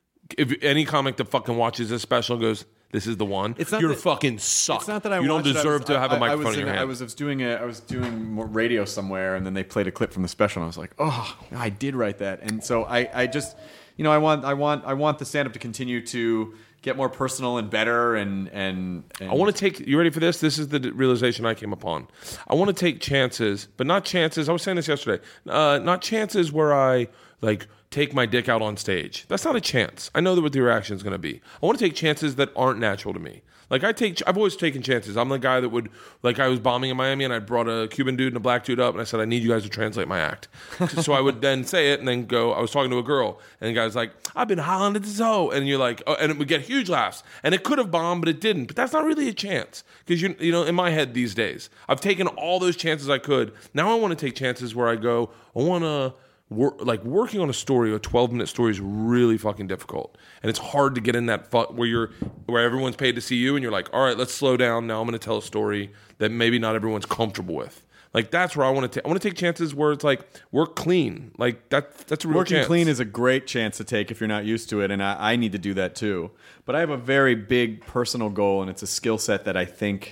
If any comic that fucking watches this special goes, "This is the one," It's not you're that- fucking suck. It's not that I you don't watched it. I deserve was- to have I- a microphone I was in your I hand. was, I was doing a, I was doing more radio somewhere, and then they played a clip from the special, and I was like, oh, I did write that, and so I, I just, you know, I want, I want, I want the stand-up to continue to get more personal and better, and and, and I want to take. You ready for this? This is the realization I came upon. I want to take chances, but not chances. I was saying this yesterday. Uh, not chances where I like take my dick out on stage. That's not a chance. I know that what the reaction is going to be. I want to take chances that aren't natural to me. Like I take, I've always taken chances. I'm the guy that would, like I was bombing in Miami and I brought a Cuban dude and a black dude up and I said, I need you guys to translate my act. So I would then say it and then go, I was talking to a girl and the guy's like, I've been hollering at the zoo. And you're like, oh, and it would get huge laughs. And it could have bombed, but it didn't. But that's not really a chance. Because, you, you know, in my head these days, I've taken all those chances I could. Now I want to take chances where I go, I want to, Wor- like working on a story, a twelve minute story is really fucking difficult, and it's hard to get in that fu- where you're where everyone's paid to see you, and you're like, all right, let's slow down. Now I'm going to tell a story that maybe not everyone's comfortable with. Like that's where I want to. Ta- I want to take chances where it's like work clean. Like that. That's a real working chance. clean is a great chance to take if you're not used to it, and I, I need to do that too. But I have a very big personal goal, and it's a skill set that I think.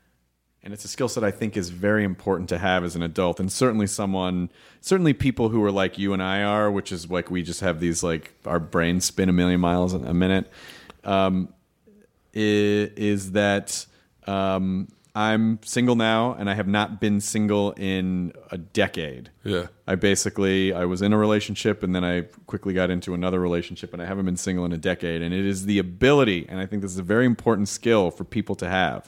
And it's a skill set I think is very important to have as an adult, and certainly someone, certainly people who are like you and I are, which is like we just have these like our brains spin a million miles a minute. Um, is, is that um, I'm single now, and I have not been single in a decade. Yeah, I basically I was in a relationship, and then I quickly got into another relationship, and I haven't been single in a decade. And it is the ability, and I think this is a very important skill for people to have.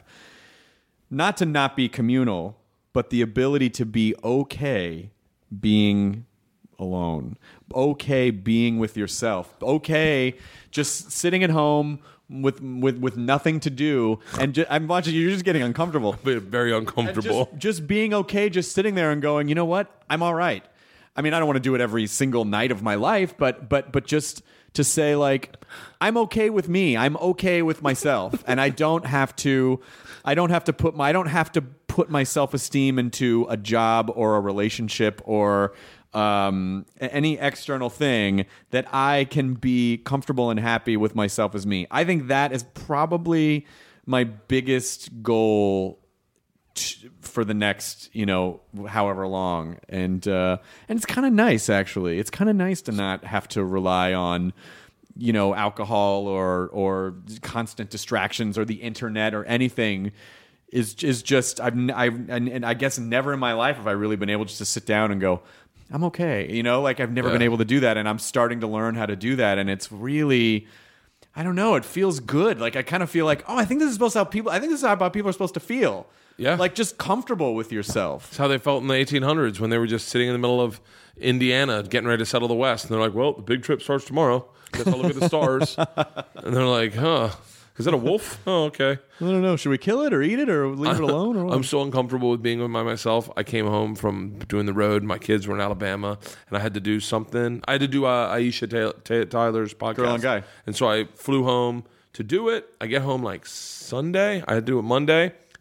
Not to not be communal, but the ability to be okay being alone, okay being with yourself, okay just sitting at home with with with nothing to do, and just, I'm watching you're just getting uncomfortable, but very uncomfortable. just, just being okay, just sitting there and going, you know what, I'm all right. I mean, I don't want to do it every single night of my life, but but but just to say like, I'm okay with me, I'm okay with myself, and I don't have to. I don't have to put my I don't have to put my self-esteem into a job or a relationship or um, any external thing, that I can be comfortable and happy with myself as me. I think that is probably my biggest goal t- for the next, you know, however long. And uh, and it's kind of nice, actually. It's kind of nice to not have to rely on, you know, alcohol or or constant distractions or the internet or anything. Is is just I've I've and, and I guess never in my life have I really been able just to sit down and go, I'm okay. You know, like I've never Yeah. been able to do that, and I'm starting to learn how to do that, and it's really, I don't know, it feels good. Like I kind of feel like, oh, I think this is supposed to how people. I think this is how people are supposed to feel. Yeah. Like just comfortable with yourself. That's how they felt in the eighteen hundreds when they were just sitting in the middle of Indiana getting ready to settle the West. And they're like, well, the big trip starts tomorrow. Guess I'll look at the stars. And they're like, huh, is that a wolf? Oh, okay. I don't know. Should we kill it or eat it or leave it alone? Or what? I'm so uncomfortable with being by myself. I came home from doing the road. My kids were in Alabama, and I had to do something. I had to do uh, Aisha Ta- Ta- Tyler's podcast. Girl on Guy. And so I flew home to do it. I get home like Sunday. I had to do it Monday.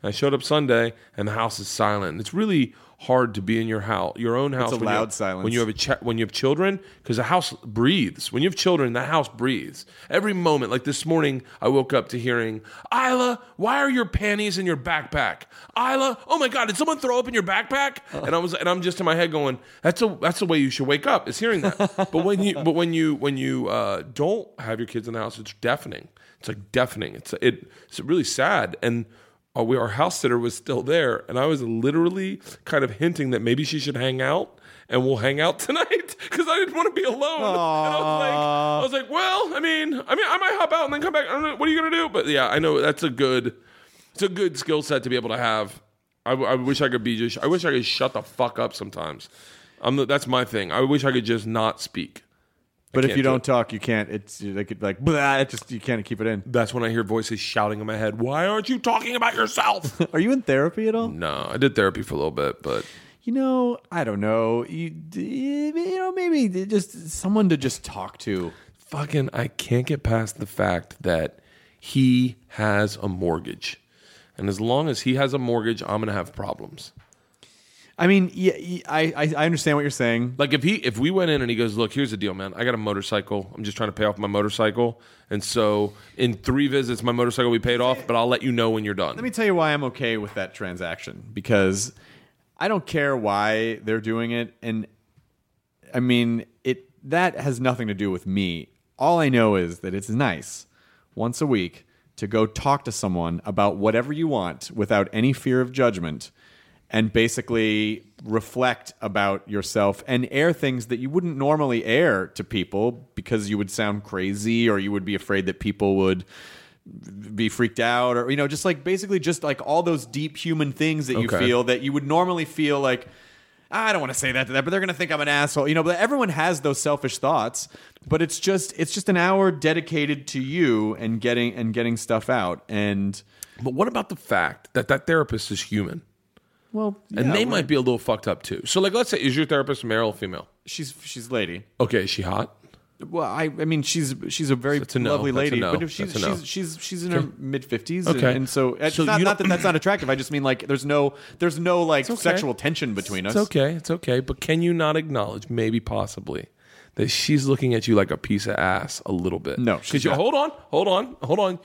And I showed up Sunday, and the house is silent. And it's really hard to be in your house, your own house. It's a when you loud have, silence. When you have a ch- when you have children, because the house breathes. When you have children, that house breathes. Every moment, like this morning, I woke up to hearing, Isla, why are your panties in your backpack? Isla, oh my God, did someone throw up in your backpack? Uh. And I was, and I'm just in my head going, that's a that's the way you should wake up, is hearing that. but when you but when you when you uh, don't have your kids in the house, it's deafening. It's like deafening. It's it, it's really sad. And uh, we, our house sitter was still there, and I was literally kind of hinting that maybe she should hang out, and we'll hang out tonight because I didn't want to be alone. And I was like, I was like, well, I mean, I mean, I might hop out and then come back. I don't know, what are you gonna do? But yeah, I know that's a good, it's a good skill set to be able to have. I, I wish I could be just. I wish I could shut the fuck up sometimes. I'm the, that's my thing. I wish I could just not speak. But if you don't talk, you can't. It's like like blah, it just you can't keep it in. That's when I hear voices shouting in my head. Why aren't you talking about yourself? Are you in therapy at all? No, I did therapy for a little bit, but you know, I don't know. You you know, maybe just someone to just talk to. Fucking, I can't get past the fact that he has a mortgage, and as long as he has a mortgage, I'm gonna have problems. I mean, yeah, I, I understand what you're saying. Like if he if we went in and he goes, look, here's the deal, man. I got a motorcycle. I'm just trying to pay off my motorcycle, and so in three visits, my motorcycle will be paid off. But I'll let you know when you're done. Let me tell you why I'm okay with that transaction, because I don't care why they're doing it, and I mean it. That has nothing to do with me. All I know is that it's nice once a week to go talk to someone about whatever you want without any fear of judgment. And basically reflect about yourself and air things that you wouldn't normally air to people because you would sound crazy or you would be afraid that people would be freaked out, or, you know, just like basically just like all those deep human things that you Okay. feel that you would normally feel like, I don't want to say that to that, but they're going to think I'm an asshole. You know, but everyone has those selfish thoughts, but it's just it's just an hour dedicated to you and getting and getting stuff out. And But what about the fact that that therapist is human? well, And yeah, they right. might be a little fucked up too. So, like, let's say, is your therapist male or female? She's she's lady. Okay, is she hot? Well, I, I mean, she's she's a very That's a no. lovely That's a lady, no. but if she's That's a no. she's, she's she's in her mid fifties, Okay. and, and so it's So not, you not don't- that that's not attractive. I just mean like there's no there's no like okay. sexual tension between us. It's okay. It's okay. But can you not acknowledge, maybe possibly, that she's looking at you like a piece of ass a little bit? No, she's Because you not. hold on, hold on, hold on.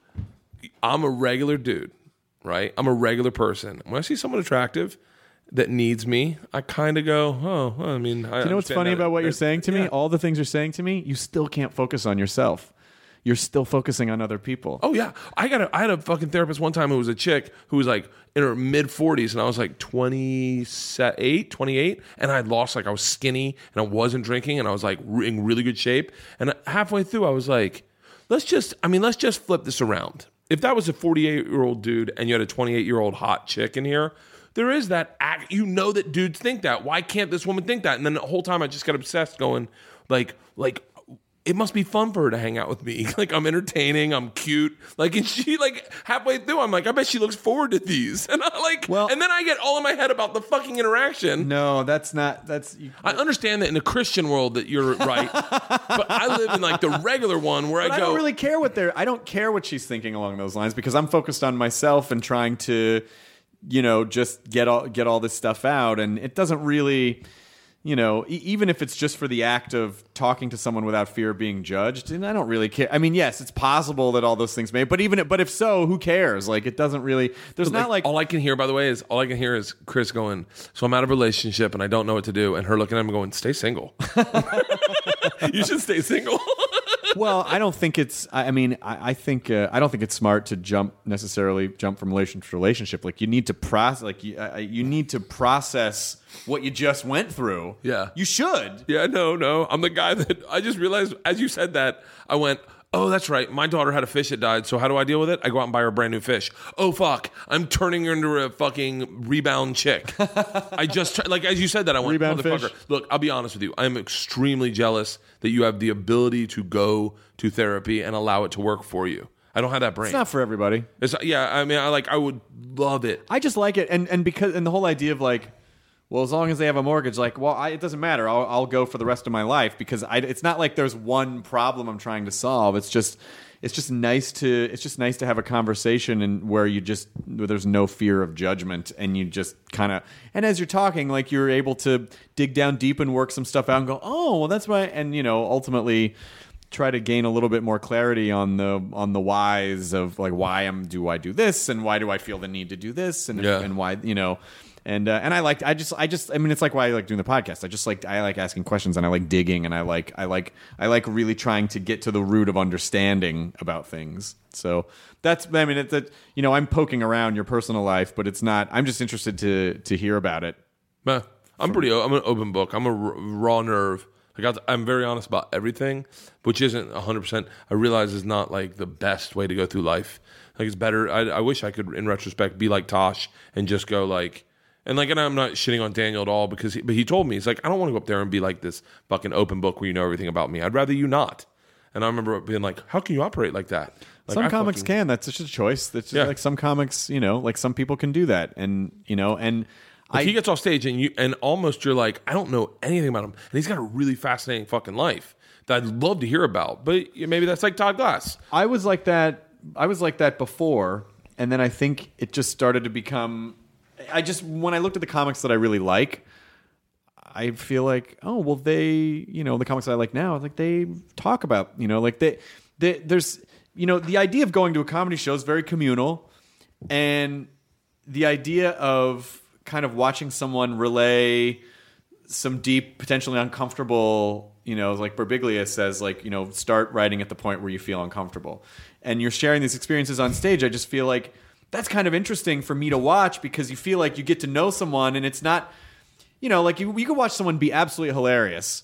I'm a regular dude, right? I'm a regular person. When I see someone attractive that needs me, I kind of go, oh, well, I mean, I You know what's understand funny that- about what you're that- saying to me? yeah. All the things you're saying to me, you still can't focus on yourself. You're still focusing on other people. Oh yeah, I got a, I had a fucking therapist one time who was a chick who was like in her mid forties, and I was like twenty-eight, twenty-eight, and I lost, like, I was skinny and I wasn't drinking, and I was like re- in really good shape. And halfway through, I was like, let's just, I mean, let's just flip this around. If that was a forty-eight year old dude and you had a twenty-eight year old hot chick in here, there is that act, you know that dudes think that. Why can't this woman think that? And then the whole time I just got obsessed, going like, like. It must be fun for her to hang out with me. Like, I'm entertaining, I'm cute. Like, and she, like, halfway through, I'm like, I bet she looks forward to these. And I like, Well- and then I get all in my head about the fucking interaction. No, that's not. That's you, I understand that in the Christian world that you're right, but I live in like the regular one where But I I go, don't really care what they're. I don't care what she's thinking along those lines because I'm focused on myself and trying to, you know, just get all get all this stuff out. And it doesn't really, you know, e- even if it's just for the act of talking to someone without fear of being judged, and I don't really care. I mean, yes, it's possible that all those things may, but even but if so, who cares? Like, it doesn't really. There's not like. all I can hear, by the way, is all I can hear is Chris going, so I'm out of a relationship and I don't know what to do, and her looking at him going, stay single. You should stay single. Well, I don't think it's. I I mean, I, I think uh, I don't think it's smart to jump necessarily jump from relationship to relationship. Like, you need to process. Like you, uh, you need to process what you just went through. Yeah. you should. Yeah, no, no. I'm the guy that I just realized as you said that, I went, oh, that's right. My daughter had a fish that died. So how do I deal with it? I go out and buy her a brand new fish. Oh, fuck. I'm turning her into a fucking rebound chick. I just, like, as you said that, I went, Rebound motherfucker. fish? Look, I'll be honest with you. I'm extremely jealous that you have the ability to go to therapy and allow it to work for you. I don't have that brain. It's not for everybody. It's, yeah, I mean, I like, I would love it. I just like it, and and because and the whole idea of like, well, as long as they have a mortgage, like, well, I, it doesn't matter. I'll I'll go for the rest of my life because I. It's not like there's one problem I'm trying to solve. It's just. it's just nice to it's just nice to have a conversation and where you just where there's no fear of judgment, and you just kind of and as you're talking, like you're able to dig down deep and work some stuff out and go, oh, well, that's why, and you know, ultimately try to gain a little bit more clarity on the on the whys of like why am do I do this and why do I feel the need to do this and Yeah. and why, you know. And uh, and I like I just I just I mean it's like why I like doing the podcast. I just like I like asking questions and I like digging and I like I like I like really trying to get to the root of understanding about things. So that's I mean it's that you know I'm poking around your personal life, but it's not. I'm just interested to to hear about it. Nah, I'm pretty. I'm an open book. I'm a r- raw nerve. Like I'm very honest about everything, which isn't one hundred percent. I realize is not like the best way to go through life. Like it's better. I, I wish I could, in retrospect, be like Tosh and just go like. And like, and I'm not shitting on Daniel at all because, he, but he told me he's like, I don't want to go up there and be like this fucking open book where you know everything about me. I'd rather you not. And I remember being like, how can you operate like that? Like, some I comics fucking, can. That's just a choice. That's just Yeah. like some comics, you know, like some people can do that, and you know, and Like I he gets off stage and you and almost you're like, I don't know anything about him, and he's got a really fascinating fucking life that I'd love to hear about. But maybe that's like Todd Glass. I was like that. I was like that before, and then I think it just started to become. I just when I looked at the comics that I really like, I feel like oh well they you know the comics that I like now like they talk about you know like they, they there's you know the idea of going to a comedy show is very communal, and the idea of kind of watching someone relay some deep, potentially uncomfortable, you know, like Birbiglia says, like, you know, start writing at the point where you feel uncomfortable. And you're sharing these experiences on stage. I just feel like that's kind of interesting for me to watch because you feel like you get to know someone and it's not, you know, like you, you could watch someone be absolutely hilarious.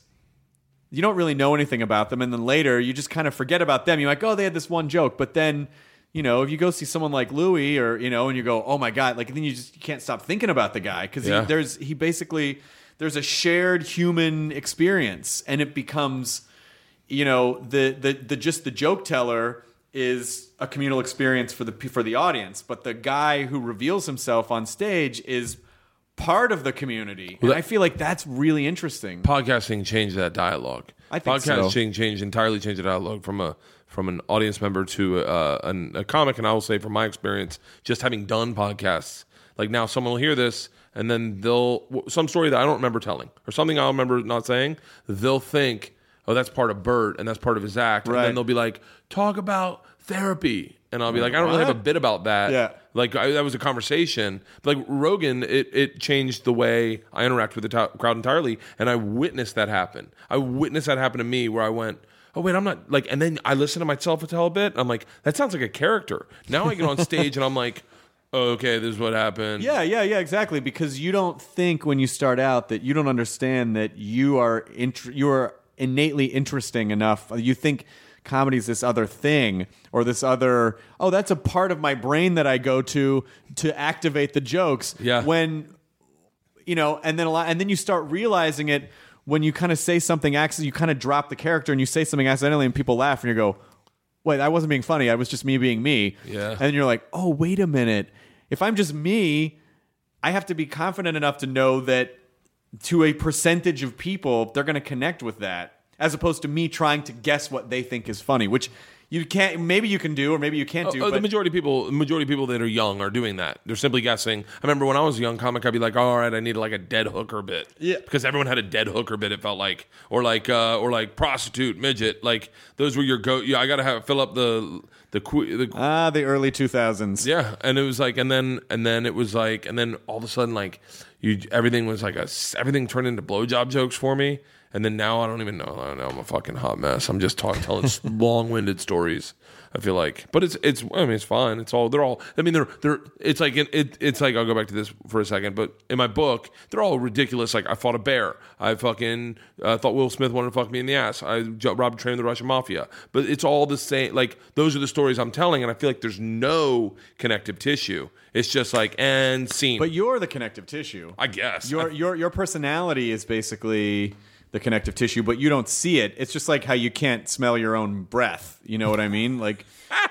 You don't really know anything about them. And then later you just kind of forget about them. You're like, oh, they had this one joke. But then, you know, if you go see someone like Louis or, you know, and you go, oh my God, like then you just you can't stop thinking about the guy because Yeah. he, there's, he basically, there's a shared human experience and it becomes, you know, the, the, the, just the joke teller is a communal experience for the, for the audience. But the guy who reveals himself on stage is part of the community. And Well, that- I feel like that's really interesting. Podcasting changed that dialogue. I think so. Podcasting changed entirely changed the dialogue from a from an audience member to a, an, a comic. And I will say, from my experience, just having done podcasts, like now someone will hear this and then they'll some story that I don't remember telling or something I'll remember not saying. They'll think, oh, that's part of Bert and that's part of his act, and Right. then they'll be like, talk about therapy, and I'll be like, I don't really have a What? bit about that. Yeah. Like I, that was a conversation. Like Rogan, it, it changed the way I interact with the t- crowd entirely, and I witnessed that happen. I witnessed that happen to me, where I went, "Oh wait, I'm not like." And then I listen to myself tell a bit. I'm like, "That sounds like a character." Now I get on stage and I'm like, oh, "Okay, this is what happened." Yeah, yeah, yeah, exactly. Because you don't think when you start out that you don't understand that you are int- you are innately interesting enough. You think comedy's this other thing or this other, oh, that's a part of my brain that I go to to activate the jokes. Yeah. When, you know, and then a lot, and then you start realizing it when you kind of say something accidentally, you kind of drop the character and you say something accidentally and people laugh and you go, wait, I wasn't being funny. I was just me being me. Yeah. And you're like, oh, wait a minute. If I'm just me, I have to be confident enough to know that to a percentage of people, they're going to connect with that, as opposed to me trying to guess what they think is funny, which you can't. Maybe you can do, or maybe you can't do. Oh, but the majority of people, the majority of people that are young are doing that. They're simply guessing. I remember when I was a young comic, I'd be like, "All right, I need like a dead hooker bit," Yeah. because everyone had a dead hooker bit. It felt like, or like, uh, or like prostitute, midget. Like those were your go. Yeah, I gotta have fill up the the que- the ah, the early two thousands. yeah, and it was like, and then and then it was like, and then all of a sudden, like you, everything was like a everything turned into blowjob jokes for me. And then now I don't even know. I don't know. I'm a fucking hot mess. I'm just talking, telling long-winded stories. I feel like, but it's it's. I mean, it's fine. It's all. They're all. I mean, they're they're. It's like it. It's like I'll go back to this for a second. But in my book, they're all ridiculous. Like I fought a bear. I fucking uh, thought Will Smith wanted to fuck me in the ass. I j- robbed a train of the Russian mafia. But it's all the same. Like those are the stories I'm telling, and I feel like there's no connective tissue. It's just like and scene. But you're the connective tissue. I guess Your I- your your personality is basically the connective tissue, but you don't see it. It's just like how you can't smell your own breath. You know what I mean? Like,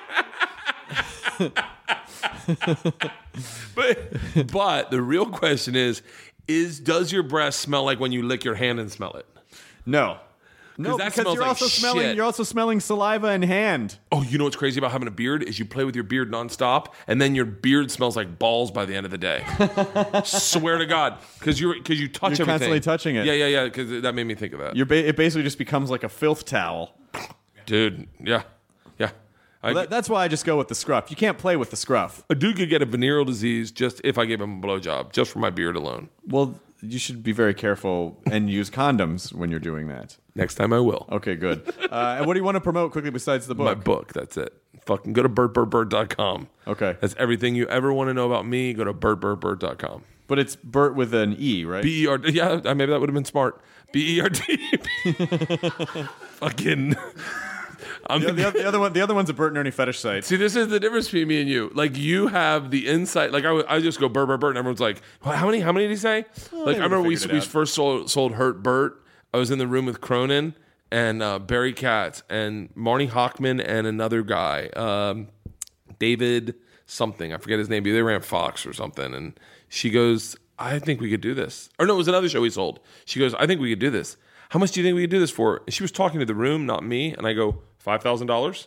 But but the real question is is does your breath smell like when you lick your hand and smell it? no. No, that because smells you're like also smelling. shit. You're also smelling saliva and hand. Oh, you know what's crazy about having a beard is you play with your beard nonstop, and then your beard smells like balls by the end of the day. Swear to God, because you're because you touch You're everything. constantly touching it. Yeah, yeah, yeah. Because that made me think of that. You're ba- it basically just becomes like a filth towel. Dude, yeah, yeah. I, Well, that, that's why I just go with the scruff. You can't play with the scruff. a dude could get a venereal disease just if I gave him a blowjob, just for my beard alone. Well, you should be very careful and use condoms when you're doing that. Next time I will. Okay, good. Uh, and what do you want to promote quickly besides the book? My book, that's it. Fucking go to bert bert bert dot com. Okay. That's everything you ever want to know about me. Go to bert bert bert dot com. But it's Bert with an E, right? B E R D. Yeah, maybe that would have been smart. B E R D. Fucking. I'm the, the, the other one, the other one's a Bert and Ernie fetish site. See, this is the difference between me and you. Like, you have the insight. Like, I, would- I just go Bert, Bert, Bert, and everyone's like, "Well, how many? How many did he say?" Like, I remember we, figured it we out. first sold, sold Hurt Bert. I was in the room with Cronin and uh, Barry Katz and Marnie Hochman and another guy, um, David something. I forget his name. But they ran Fox or something. And she goes, "I think we could do this." Or no, it was another show we sold. She goes, "I think we could do this. How much do you think we could do this for?" And she was talking to the room, not me. And I go, five thousand dollars?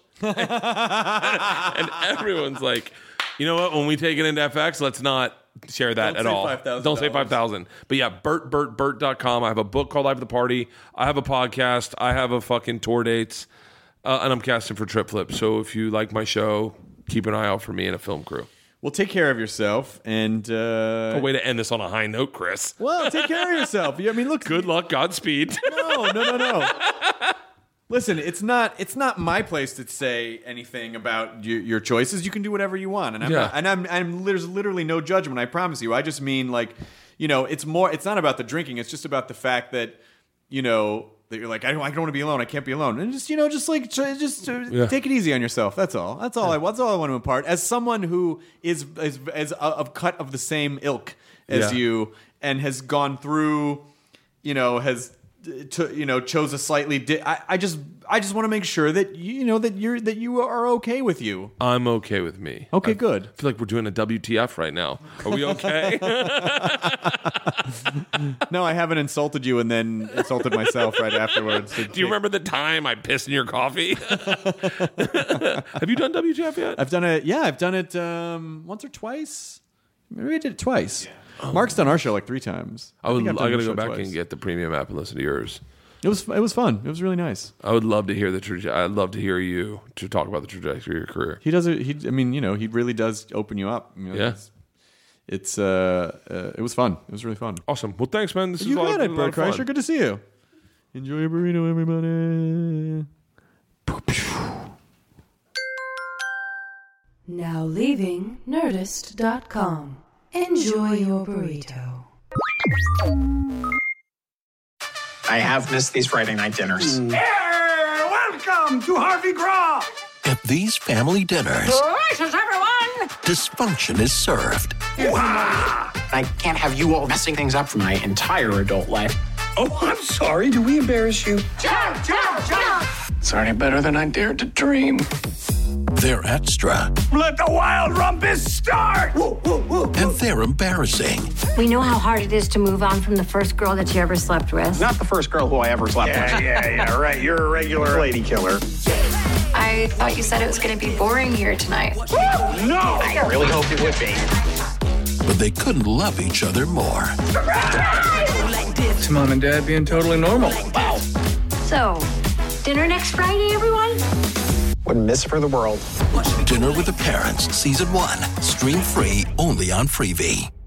And everyone's like, you know what? When we take it into F X, let's not share that Don't at say all. five thousand Don't say five thousand dollars. But yeah, bert bert bert dot com. I have a book called Live at the Party. I have a podcast. I have a fucking tour dates. Uh, and I'm casting for Trip Flip. So if you like my show, keep an eye out for me and a film crew. Well, take care of yourself and. Uh, A way to end this on a high note, Chris. well, take care of yourself. Yeah, I mean, look. Good luck. Godspeed. No, no, no, no. Listen, it's not it's not my place to say anything about your, your choices. You can do whatever you want, and I'm Yeah. not, and I'm, I'm there's literally no judgment. I promise you. I just mean like, you know, it's more. It's not about the drinking. It's just about the fact that, you know, that you're like, I don't, I don't want to be alone. I can't be alone, and just you know, just like try, just uh, Yeah. take it easy on yourself. That's all. That's all. I that's all I want to impart. As someone who is is as of cut of the same ilk as Yeah. you and has gone through, you know, has. To, you know, chose a slightly. Di- I, I just, I just want to make sure that you, you know that you're that you are okay with you. I'm okay with me. Okay, I good. feel like we're doing a W T F right now. Are we okay? No, I haven't insulted you and then insulted myself right afterwards. Do you remember the time I pissed in your coffee? Have you done W T F yet? I've done it. Yeah, I've done it um, once or twice. Maybe I did it twice. Mark's done our show like three times. I would. think I I've done got to your go show back twice. and get the premium app and listen to yours. It was. It was fun. It was really nice. I would love to hear the traje- I'd love to hear you to talk about the trajectory of your career. He does it. He. I mean, you know, he really does open you up. You know, Yeah. It's. it's uh, uh, it was fun. It was really fun. Awesome. Well, thanks, man. This is You all got been it, a lot Bert of fun. Kreischer. Good to see you. Enjoy your burrito, everybody. Now leaving Nerdist dot com. Enjoy your burrito. I have missed these Friday night dinners. Welcome to Harvey Graw. At these family dinners, Gracious, everyone. dysfunction is served. I can't have you all messing things up for my entire adult life. Oh, I'm sorry. Do we embarrass you? Jump, jump, jump. It's already better than I dared to dream. They're extra, Let the wild rumpus start. Woo, woo, woo. and they're embarrassing. We know how hard it is to move on from the first girl that you ever slept with. Not the first girl who I ever slept Yeah, with. yeah, yeah, right. You're a regular lady killer. I thought you said it was going to be boring here tonight. No. I really hoped it would be. But they couldn't love each other more. It's Mom and Dad being totally normal. Wow. So, dinner next Friday, everyone? Wouldn't miss it for the world. Dinner with the Parents, Season one. Stream free only on Freevee.